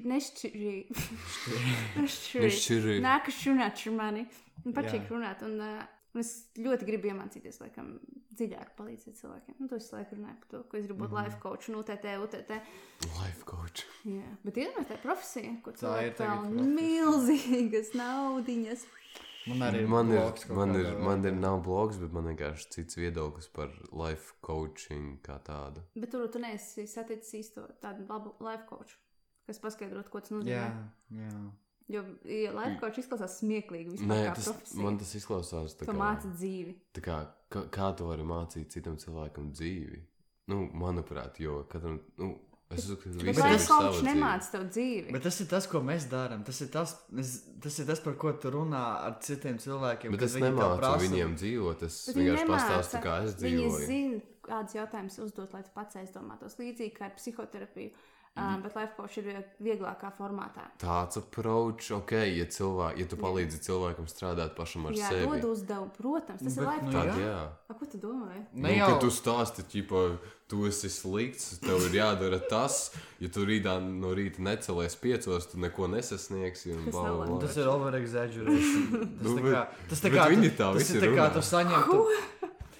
nešķirī. Nākas runāt ar mani. Man patīk runāt, un es ļoti gribu iemācīties, laikam, dziļāk palīdzēt cilvēkiem. Nu, to es laiku runāju par to, ko es gribu būt life coach, un UTT. Life coach. Jā, bet iedomājieties, tā ir profesija, ko Tā ir cilvēki tagad pelna milzīgas naudiņas. Man arī man nav blogs, bet man vienkārši cits viedoklis par life coaching kā tādu. Bet tu neesi saticis īsto tādu labu life coach, kas paskaidrot, ko tas nozīmē. Jā. Jo life coach izklausās smieklīgi vispār Nē, kā profesija. man tas izklausās tā Tu kā... māci dzīvi. Tā kā tu vari mācīt citam cilvēkam dzīvi? Nu, manuprāt, jo katram... Es uzskatu, ka Bet visiem ir life sava coach dzīve. nemāca tev dzīvi. Bet tas ir tas, ko mēs darām. Tas ir tas, par ko tu runā ar citiem cilvēkiem. Bet kad es viņi tev nemācu prasa. viņiem dzīvot, es Bet viņi vienkārši nemāca. pastāstu, kā es dzīvoju. Viņi zina, kādus jautājumus uzdot, lai tu pats aizdomātos. Līdzīgi kā ar psihoterapiju. Bet life coach ir vieglākā formātā. Tāds approach, ja tu palīdzi cilvēkam strādāt pašam ar Jā, sevi. dod uzdevumu, protams, tas ir Bet, life nu, coach. Tad jā. Ko tu domāji? Ne Nu, jau. kad tu stāsti, ķipa, tu esi slikts, tev ir jādara tas, ja tu no rīta necelies 5, tu neko nesasniegsi. Tas nav labi. Tas ir over-exaggeration. Tas tā bet kā viņi tā tas visi ir tā kā runā. tu saņemtu.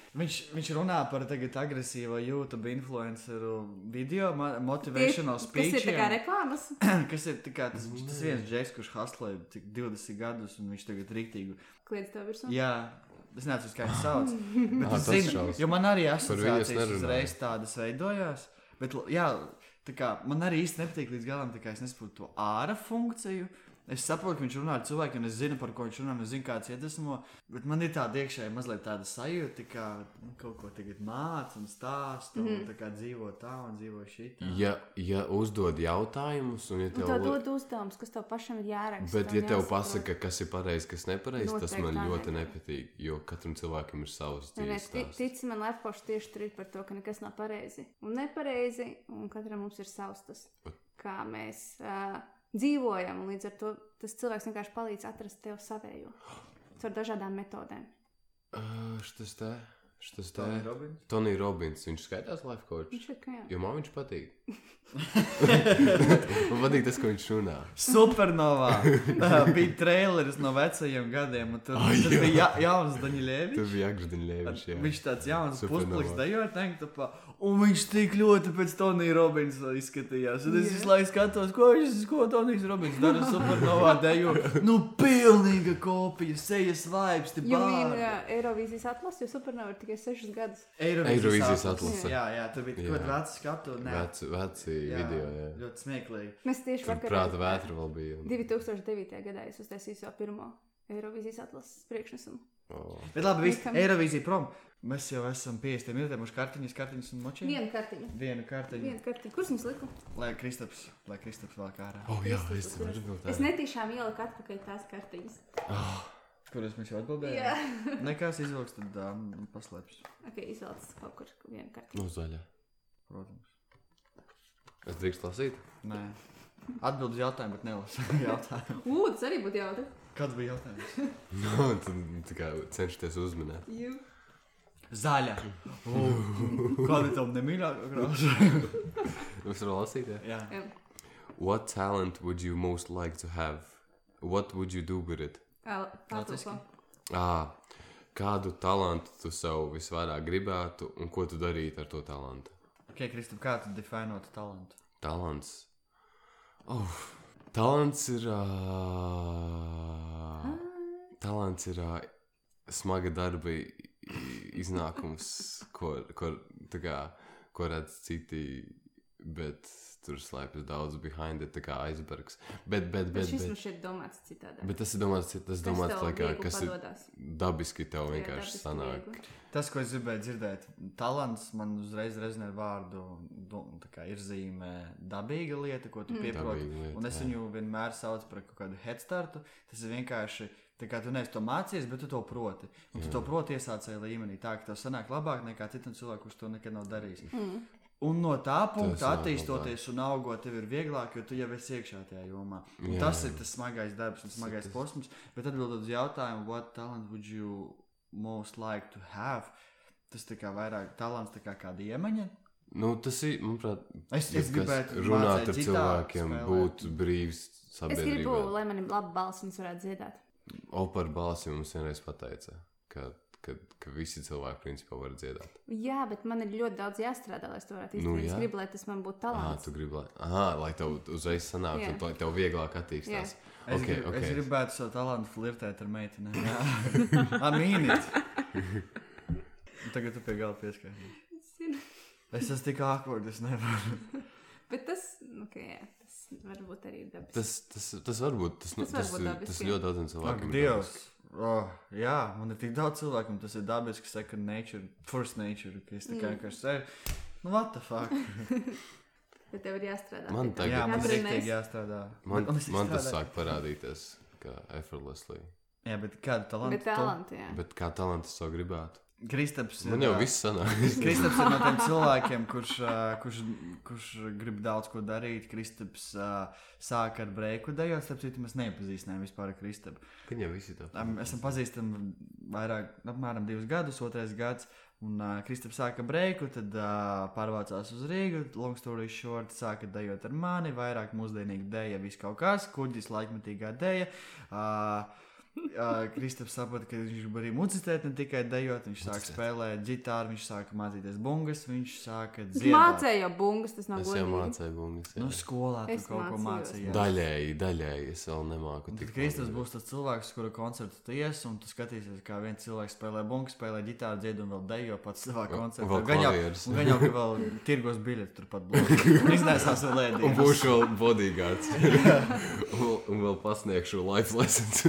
Viņš runā par tagad agresīvo YouTube influenceru video, motivational speech. Tas ir tā kā reklāmas. Kas ir tā kā tas viens džeks, kurš haslēja 20 gadus, un viņš tagad rīktīgi. Kliedz tev virsū. Jā, es nezinu, kā viņš sauc. Bet es tas zinu, šausmas. jo man arī viņu es asociācijas nerunāju. uzreiz tādas veidojās. Bet, jā, tā kā man arī īsti nepatīk līdz galam, tā kā es nesaprotu to āra funkciju. Es saprotu, ka viņš runā ar cilvēkiem, es zinu, par ko viņš runā, es zinu, kāds iedvesmo. Bet man ir tāda iekšēji mazliet tāda sajūta, ka kaut ko tagad māca un stāsta, un tā kā dzīvo tā un dzīvo šitā. Ja uzdod jautājumus, un ja Un tev... tev dod uzdevumus, kas tev pašam ir jāraksta. Bet, ja tev pasaka, kas ir pareizi, kas nepareizi, tas Noteikti man tā ļoti nedara. nepatīk, jo katram cilvēkam ir savs dzīves stāsts. Tici man, life coach tieši tur ir par to, ka nekas nav pareizi un nepareizi, un katram mums ir savs tas, kā mēs dzīvojam, un līdz ar to tas cilvēks vienkārši palīdz atrast tev savējo. Ar dažādām metodēm. Šis te. Tony Robbins? Tony Robbins, viņš skaitās life coach? Viņš ir, ka jā. Jo man viņš patīk. Man patīk tas, ko viņš runā. Supernovā bija traileris no vecajiem gadiem, un tur bija jauns Daņļēvičs. Tur bija Agždaņļēvičs, jā. Viņš tāds jauns Supernovā. puspliks dejot, tanktopā, un viņš tik ļoti pēc Tony Robbinsa izskatījās. Un es visu laiku skatos, ko Tonijs Robbins dara Supernovā dejo. Nu, pilnīga kopija, sejas vibes, te Jo bāri. viņa Eirovīzijas atlas, jo Supernova ir tikai 6 gadus. Eirovīzijas atlase. Jā, tur bija kaut kāda veca skatu. Veci video, jā. Ļoti smieklīgi. Mēs tieši Tur vakarā prāta vētra vēl bija. 2009. gadā es uztaisīju savu pirmo Eirovīzijas atlases priekšnesumu. Bet labi, viss Niekam. Eirovīzija prom. Mēs jau esam 50 minūtēm uz kartiņas un močiem. Vienu kartiņu. Vienu kartiņu. Kurš mums liku? Lai Kristaps vēl kā ārā. Jā, es tam atbildēju. Es netīšām ieliku atpakaļ tās kartiņas. Kuras mēs jau atbildējām? Jā. Nekās izvilks, tad paslēpš. Ok, izvēlēts kaut kur vienu kartiņu. No zaļa. Protams. Es drīkst lasīt? Nē. Atbild uz jautājumu, bet nelasu jautājumu. Tas arī būtu jautri. Kāds bija jautājums? No, tad tā kā cenšaties uzminēt. Zaļa. Kāda ir tava nemīļākā krāsa? Jūs varat lasīt, jā? Jā. What talent would you most like to have? What would you do with it? Latviski. Kādu talantu tu sev visvairāk gribētu un ko tu darītu ar to talantu? Ok, Kristap, kā tu definētu talantu? Talants. Talants ir smaga darba iznākums, ko redz citi bet tur slēpjas daudz behind it, tā kā icebergs. Bet Šis mums šeit domāts citādi. Bet tas ir domāts, kas ir dabiski tev vienkārši sanāk. Viegli. Tas, ko es gribēju dzirdēt, talants man uzreiz rezonē vārdu, tā kā ir zīme dabīga lieta, ko tu pieproti. Un es viņu vienmēr saucu par kaut kādu headstartu. Tas ir vienkārši, tā kā tu neesi to mācījies, bet tu to proti. Un tu to proti iesācēji līmenī, tā ka tev sanāk labāk nekā citam cilvēkam, kurš to nekad nav darījis. Un no tā punkta attīstoties un augot, tev ir vieglāk, jo tu jau esi iekšā tajā jomā. Un tas ir tas smagais darbs un smagais posms. Bet atbildot uz jautājumu, what talent would you most like to have? Tas tā kā vairāk talants tā kā kāda iemaņa. Nu, tas ir, manuprāt, es gribētu runāt ar cilvēkiem, būt brīvs sabiedrībā. Es gribu, lai man ir laba balss un es varētu dziedāt. Opera balsi mums vienreiz pateica, ka visi cilvēki principā var dziedāt. Jā, bet man ir ļoti daudz jāstrādā, lai es to varētu izdarīt. Es gribu, lai tas man būtu talants. Tu gribi, lai tev uzreiz sanāk, un tev vieglāk attīstās. Es gribētu savu talantu flirtēt ar meitenēm. I mean it. Tagad tu pie gala pieskaidri. Es esmu tik awkward, es nevaru. Bet tas varbūt arī dabiski. Tas varbūt, tas ļoti daudziem cilvēkiem. Dievs. Jā, man ir tik daudz cilvēku, un tas ir dabiski, second nature, first nature, ka es tā kā vienkārši sevi. Nu, what the fuck? Bet tev ir jāstrādā. Man ir rīktīgi jāstrādā. Man tas sāk parādīties kā effortlessly. Jā, bet kādu talantu? Bet kā talantu es savu gribētu? Kristaps man jau viss sanāk. Kristaps ir no tiem cilvēkiem, kurš grib daudz ko darīt. Kristaps sāk ar breiku dejot, starp citu mēs neiepazīstinājām vispār ar Kristapu. Kad jau visi tā? Esam pazīstami apmēram 2 gadus, 2. gads, un Kristaps sāka breiku, tad pārvācās uz Rīgu, long story short, sāka dejot ar mani, vairāk mūsdienīga deja, viss kaut kas, kuģis laikmetīgā deja. Kristaps saprata, ka viņš grib arī muzicēt, ne tikai dejot. Viņš sāka spēlēt ģitāru, viņš sāka mācīties bungas, viņš sāka dziedāt. Mācēju jau bungas, tas nav godīgi. Es jau mācēju bungas. Jā. Nu, skolā tu kaut ko mācījies. Daļēji, es vēl nemāku. Kristaps būs tas cilvēks, kura koncertu tu ies, un tu skatīsies, kā viens cilvēks spēlē bungas, spēlē ģitāru, dzied un vēl dejo pats savā koncertā. Gan jau, ka vēl tirgos biļeti turpat būs. Iznēsās vēl ēdījās. Un būšu vēl bodyguards. Un vēl pasniegšu life lessons.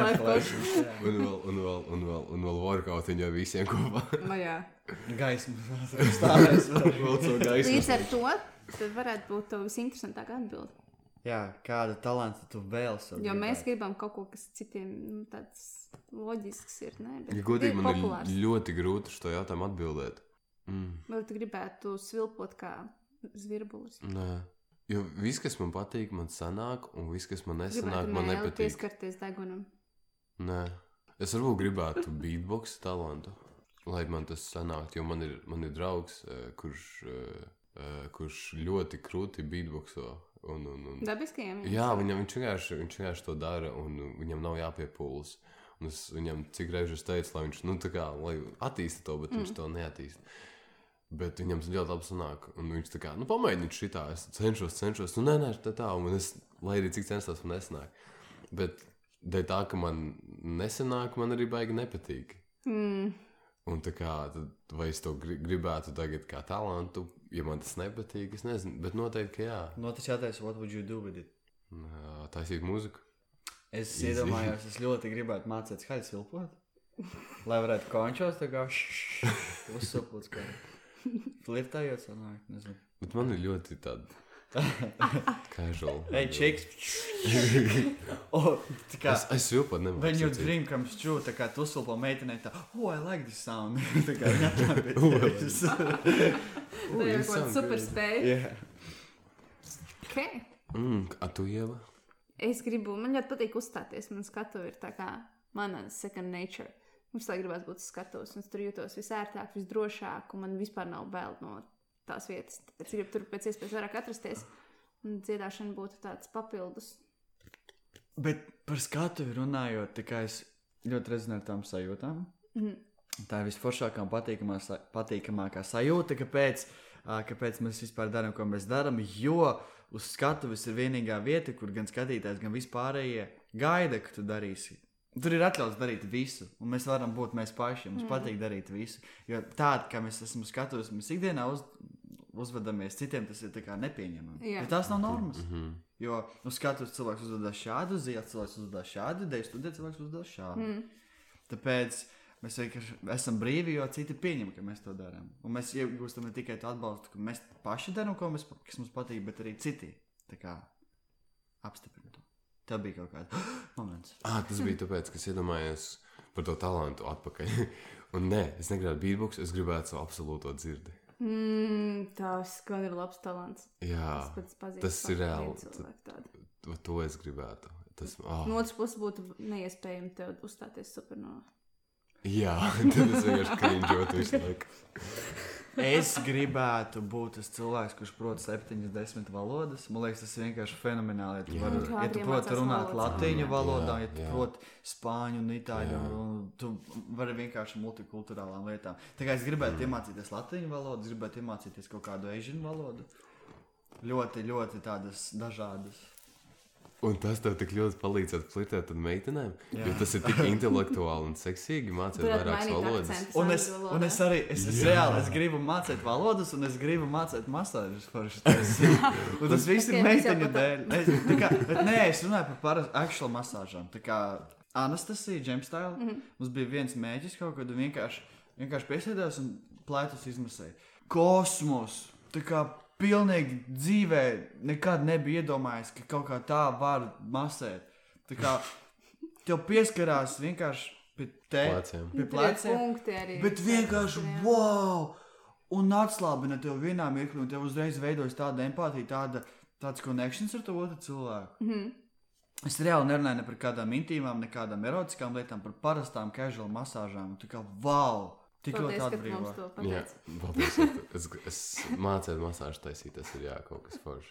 Un vēl workout viņu visiem kopā. Gaisma stāvēs vēl to gaismu. Līdz ar to, tad varētu būt to visinteresantākā atbilde. Jā, kāda talanta tu vēl savu Jo mēs gribam kaut ko, kas citiem tāds loģisks ir, ne? Ja godīgi, man ir ļoti grūti šo jautājumu atbildēt. Vai tu gribētu svilpot kā zvirbulis? Nē. Jo viss, kas man patīk, man sanāk, un viss, kas man nesanāk, man nepatīk. Gribētu pieskarties degunam? Nē. Es varbūt gribētu beatbox talantu, lai man tas sanākt, jo man ir draugs, kurš ļoti krūti beatboxo. Dabiskajiem? Jā, viņš vienkārši to dara, un viņam nav jāpiepūlas. Un es viņam cik reizes teicu, lai viņš, lai attīsta to, bet viņš to neattīsta. Bet viņam ļoti labi sanāk, un viņš tā kā, pamēģini šitā, es cenšos, nē, tā, un es, lai arī cik censtos, man nesanāk. Bet dēļ tā, ka man nesanāk, man arī baigi nepatīk. Un tā kā, tad vai es to gribētu tagad kā talantu, ja man tas nepatīk, es nezinu, bet noteikti, ka jā. Tas jāteic, what would you do with it? Taisīt muziku. Es iedomājos, es ļoti gribētu mācīt skaļi svilpot, lai varētu končos tā kā uzsvilpot skaļi. Flirtējot sanāk, nezinu. Bet man ir ļoti tāda casual. Hey, chicks. Es svilpot nemāku. When your dream comes true, tā kā tu uzsvilpo meitenei tā, I like this sound. Tā kā viņa tā pie tevis. Tā jau kaut super spēja. Yeah. Okay. A tu, Ieva? Es gribu, man ļoti patīk uzstāties. Man skatu ir tā kā mana second nature. Mums tā gribās būt skatos, un es tur jūtos visērtāk, visdrošāk, un man vispār nav bail no tās vietas. Tāpēc gribu tur pēc iespējas vairāk atrasties, un dziedāšana būtu tāds papildus. Bet par skatu runājot, tikai es ļoti rezonēju ar tām sajūtām. Tā ir visforšākā un patīkamākā sajūta, kāpēc mēs vispār darām, ko mēs darām, jo uz skatuves ir vienīgā vieta, kur gan skatītājs, gan vispārējie gaida, ka tu darīsi. Tur ir atļauts darīt visu, un mēs varam būt mēs paši. Mums patīk darīt visu. Jo tādi, kā mēs esam skatuves, mēs ikdienā uzvedamies citiem, tas ir tā kā nepieņemami. Jā. Jo tās nav normas. Jo uz katrs cilvēks uzvedās šādi, uz ielas cilvēks uzvedās šādi, deju studiju cilvēks uzvedās šādi. Tāpēc mēs vienkārši esam brīvi, jo citi pieņem, ka mēs to darām. Un mēs iegūstam ne tikai to atbalstu, ka mēs paši darām, kas mums patīk, bet arī citi. Tā kā apstiprina to. Tā bija kaut kāda moments. Tas bija tāpēc, ka es iedomājos par to talantu atpakaļ. Un nē, es negribētu beatbox, es gribētu savu absolūto dzirdi. Tas gan ir labs talants. Jā, tas ir reāli. To es gribētu. No otras puses būtu neiespējami tev uzstāties supernovā. Jā, tad es vienkārši krinģotu visu laiku. Es gribētu būt tas cilvēks, kurš prot 7-10 valodas. Man liekas, tas ir vienkārši fenomenāli. Ja tu proti runāt latīņu valodā, ja tu proti spāņu un itāļu, un tu vari vienkārši multikulturālām lietām. Tā kā es gribētu iemācīties latīņu valodu, es gribētu iemācīties kaut kādu Asian valodu. Ļoti, ļoti tādas dažādas. Un tas tev tik ļoti palīdzētu flirtēt ar meitenēm, jo tas ir tik intelektuāli un seksīgi mācīt vairākas valodas. Un es arī, es reāli, es gribu mācīt valodas, un es gribu mācīt masāžas forši. Un tas viss ir meiteņu dēļ. Bet nē, es runāju par actual masāžām. Tā kā Anastasija, Džemstyle, mums bija viens mēģis kaut kad, un vienkārši piesēdās un plētus izmasēja. Kosmos! Tā kā pilnīgi dzīvē nekad nebija iedomājies, ka kaut kā tā var masēt. Tā kā tev pieskarās vienkārši pie pleciem. Bet vienkārši wow! Un atslābina tev vienā mirklī, un tev uzreiz veidojas tāda empātija, tāds connections ar to otru cilvēku. Es reāli nerunāju ne par kādām intīmām, ne kādām erotiskām lietām, par parastām casual masāžām. Tā kā wow! Tik ļoti atbrīvo. Jā, paldies. Es mācīju masāžu taisīt, tas ir kaut kas forši.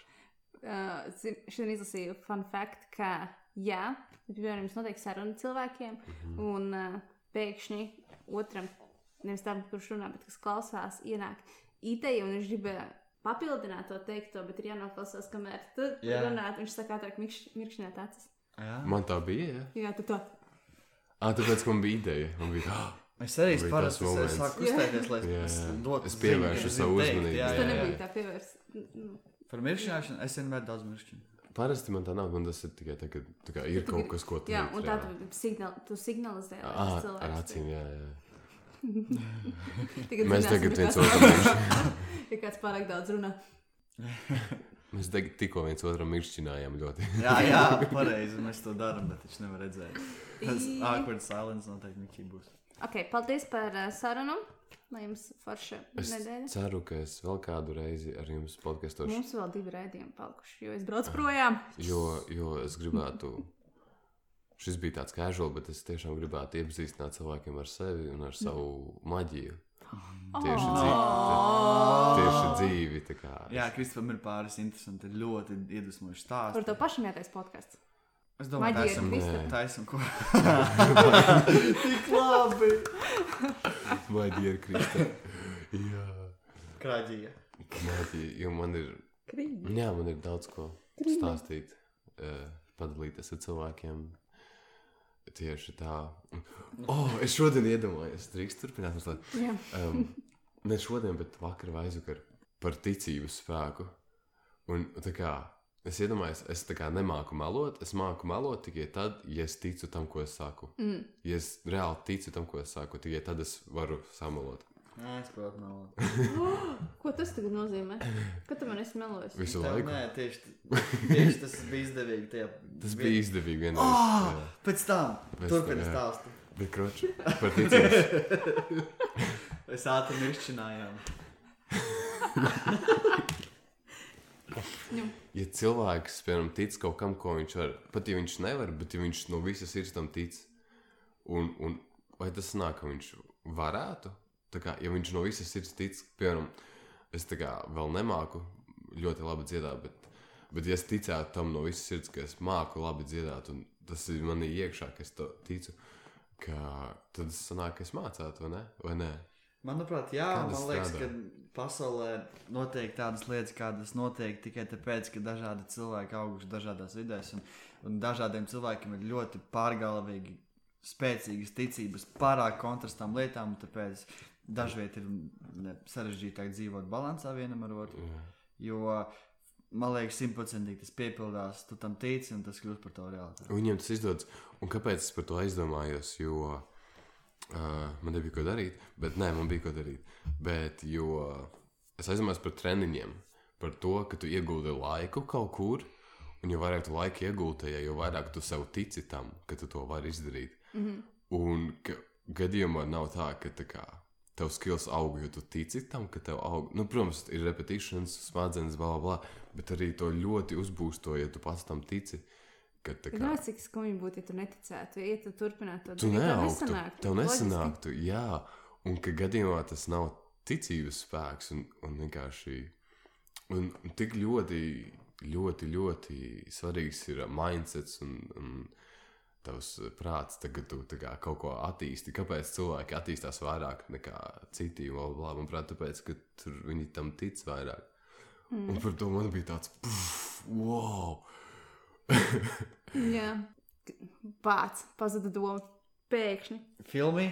Šodien izlasīju fun fact, ka piemēram, jums notiek saruna cilvēkiem, un pēkšņi otram, nevis tam, kurš runā, bet kas klausās, ienāk ideja, un viņš grib papildināt to teikto, bet ir jānoklausās, kamēr tu runāt, viņš saka, ātrāk mirkšķināt acis. Man tā bija, Jā, tu tā. Tāpēc man bija ideja. Man bija Es arī parasti sāku kustēties, lai es dotu es pievēršu savu uzmanību. Es to nebija tā pievērst. Par mirkšķināšanu es vienmēr daudz mirkšķinu. Parasti man tā nav, man tas ir tikai tā, ka ir kaut kas, ko tu un tā tu signalizē. Ar acīm, jā. Mēs tagad viens otram ja kāds pārāk daudz runā. Mēs tikko viens otram mirkšķinājām ļoti. Jā, pareizi, mēs to darām, bet viņš nevar redzēt. Tas awkward silence noteikti Mikī būs. Paldies par sarunu. Lai jums forša nedēļa. Es ceru, ka es vēl kādu reizi ar jums podcastošu. Mums vēl 2 raidījumi palikuši, jo es braucu projām. Jo es gribētu... Šis bija tāds casual, bet es tiešām gribētu iepazīstināt cilvēkiem ar sevi un ar savu maģiju. Tieši dzīvi. Tā kā. Jā, Kristofam ir pāris interesanti, ļoti iedvesmojuši stāsti. Par to pašam jātais podcasts. Es domāju, taisam ko. Tik labi. Maģija ir Krista. Jā. Kraģija. Jo man ir daudz ko stāstīt, padalīties ar cilvēkiem. Tieši tā. Es šodien iedomājos, drīkst turpināt mazliet. Ne šodien, bet vakar vai aizvakar par ticības spēku. Un tā kā es iedomājos, es tā kā nemāku melot, es māku melot tikai tad, ja es ticu tam, ko es saku. Ja es reāli ticu tam, ko es saku, tikai tad es varu samelot. Nē, es protu melot. Ko tas tagad nozīmē? Kad tu man esi melojis? Visu laiku? Nē, tieši tas bija izdevīgi. Tas bija izdevīgi vienreiz. Pēc tam, turpini stāstu. Bet kroči, par ticības. Es ātri miršķinājām. Ja cilvēks, piemēram, tic kaut kam, ko viņš var, pat ja viņš nevar, bet ja viņš no visas sirds tam tic, un vai tas sanāk, ka viņš varētu? Tā kā, ja viņš no visas sirds tic, piemēram, es tā kā vēl nemāku ļoti labi dziedāt, bet ja es ticētu tam no visas sirds, ka es māku labi dziedāt, un tas ir manī iekšā, ka es to ticu, ka tad sanāk, ka es mācētu, vai ne? Manuprāt, jā, man liekas, ka pasaulē notiek tādas lietas, kādas notiek tikai tāpēc, ka dažādi cilvēki auguši dažādās vidēs, un dažādiem cilvēkiem ir ļoti pārgalvīgi spēcīgas ticības pārāk kontrastām lietām, tāpēc dažviet ir sarežģītāk dzīvot balansā vienam ar otru. Jo, man liekas, 100% tas piepildās, tu tam tici un tas kļūst par to realitāti. Un viņam tas izdodas. Un kāpēc es par to aizdomājos? Jo man nebija ko darīt, man bija ko darīt. Bet jo es aizdomājos par treniņiem, par to, ka tu ieguldi laiku kaut kur, un jo vairāk tu laika ieguldi, jo vairāk tu sev tici tam, ka tu to vari izdarīt. Un ka gadījumā nav tā, ka tā kā tev skills aug, jo tu tici tam, ka tev aug. Nu, protams, ir repetitions, smadzenes, bla, bla, bla, bet arī to ļoti uzbūsto, ja tu pats tam tici. Nav cik skumji būtu, ja tu neticētu, ja tu turpinātu to tu darīt. Tev nesanāktu, jā. Un ka gadījumā tas nav ticības spēks un vienkārši... Un tik ļoti, ļoti, ļoti svarīgs ir mindsets un tavs prāts, tagad tu kaut ko attīsti. Kāpēc cilvēki attīstās vairāk nekā citi? Manuprāt, tāpēc, ka viņi tam tic vairāk. Un par to man bija tāds wow! Jā. Pazuda doma pēkšņi. Filmi?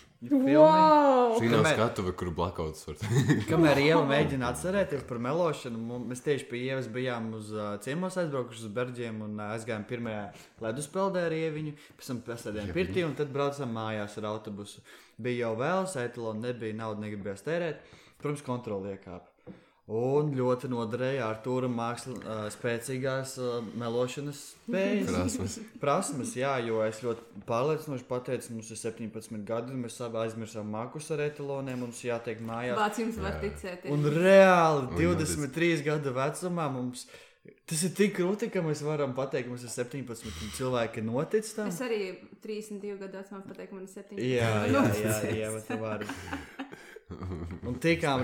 Wow! Šī nav skatuve, kuru blackouts var. Kamēr Ieva mēģina atcerēties par melošanu, mēs tieši pie Ievas bijām uz ciemos aizbraukuši uz Berģiem un aizgājām pirmajā leduspeldē ar Ieviņu, pēc tam pasēdējām pirtī un tad braucām mājās ar autobusu. Bija jau vēls, etalona nebija, naudu negribējās tērēt, protams, kontroli iekāpa. Un ļoti noderēja Artūra spēcīgās melošanas spējas. Prasmes, jā, jo es ļoti pārliecinoši pateicu, mums ir 17 gadi, un mēs aizmirsām mākus ar etaloniem, mums jātiek mājās. Vāc jums var ticēt. Un reāli 23 gadu vecumā mums... Tas ir tik krūti, ka mēs varam pateikt, ka mums ir 17 cilvēki notic tam. Es arī 32 gadu vecumā pateiku, man ir 17. Jā, tu vari. Un tikām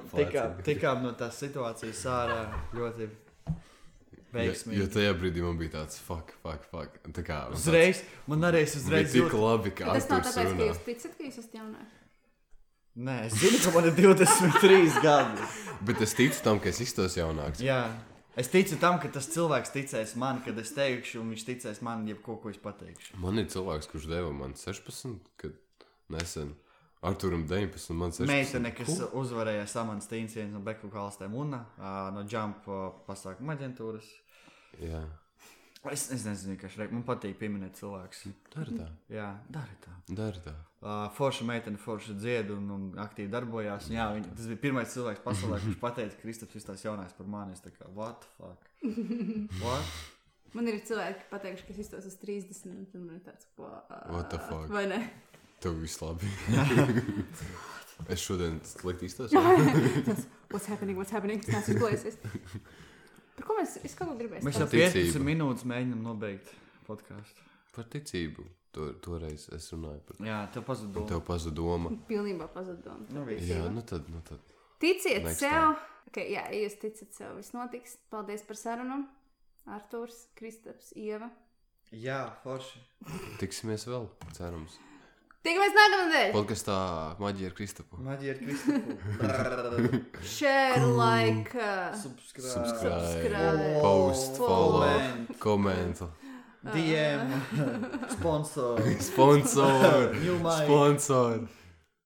no tās situācijas ārā ļoti veiksmīgi. Jo tajā brīdī man bija tāds fuck. Tā kā, man arī uzreiz bija tik labi, ka tas nav tāpēc, ka jūs ticat, ka jūs esat jaunāki? Nē, es zinu, ka man ir 23 gadi. Bet es ticu tam, ka es iztos jaunāks. Jā. Es ticu tam, ka tas cilvēks ticēs man, kad es teikšu, un viņš ticēs man, jebko, ko es pateikšu. Man ir cilvēks, kurš deva man 16, kad nesen Artūram 19, un man 16. Meitene, kas uzvarēja Samants Tīnciens no Beku Kalstēm un no Jump pasākuma aģentūras. Jā. Es nezinu, ka man patīk pieminēt cilvēks. Dari tā. Jā, dari tā. Forša meitene, forša dzied un aktīvi darbojās. Un jā, tas bija pirmais cilvēks pasaulē, kurš pateica, ka Kristaps ir tās jaunais par mani. Es tā kā, what the fuck? What? Man ir cilvēki pateikuši, ka es iztos uz 30, un tad man ir tāds, what the fuck? Vai ne? Tev viss labi. Es šodien slikti iztos. What's happening? Tas nāc izglēsies. Par ko es kaut ko gribēju? Mēs jau 15 minūtes mēģinam nobeigt podcastu. Par ticību. Toreiz es runāju par... Jā, tev pazuda doma. Tev pazuda doma. Pilnībā pazuda doma. Jā, nu tad. Ticiet Next sev. Okay, jā, jūs ticat sev. Viss notiks. Paldies par sarunu. Artūrs, Kristaps, Ieva. Jā, forši. Tiksimies vēl, cerams. Tikamies nākamnedēļ! Podkastā Maģija ar Kristapu. Share, like, subscribe, post, follow, comment, DM, sponsor. New mic. Sponsor.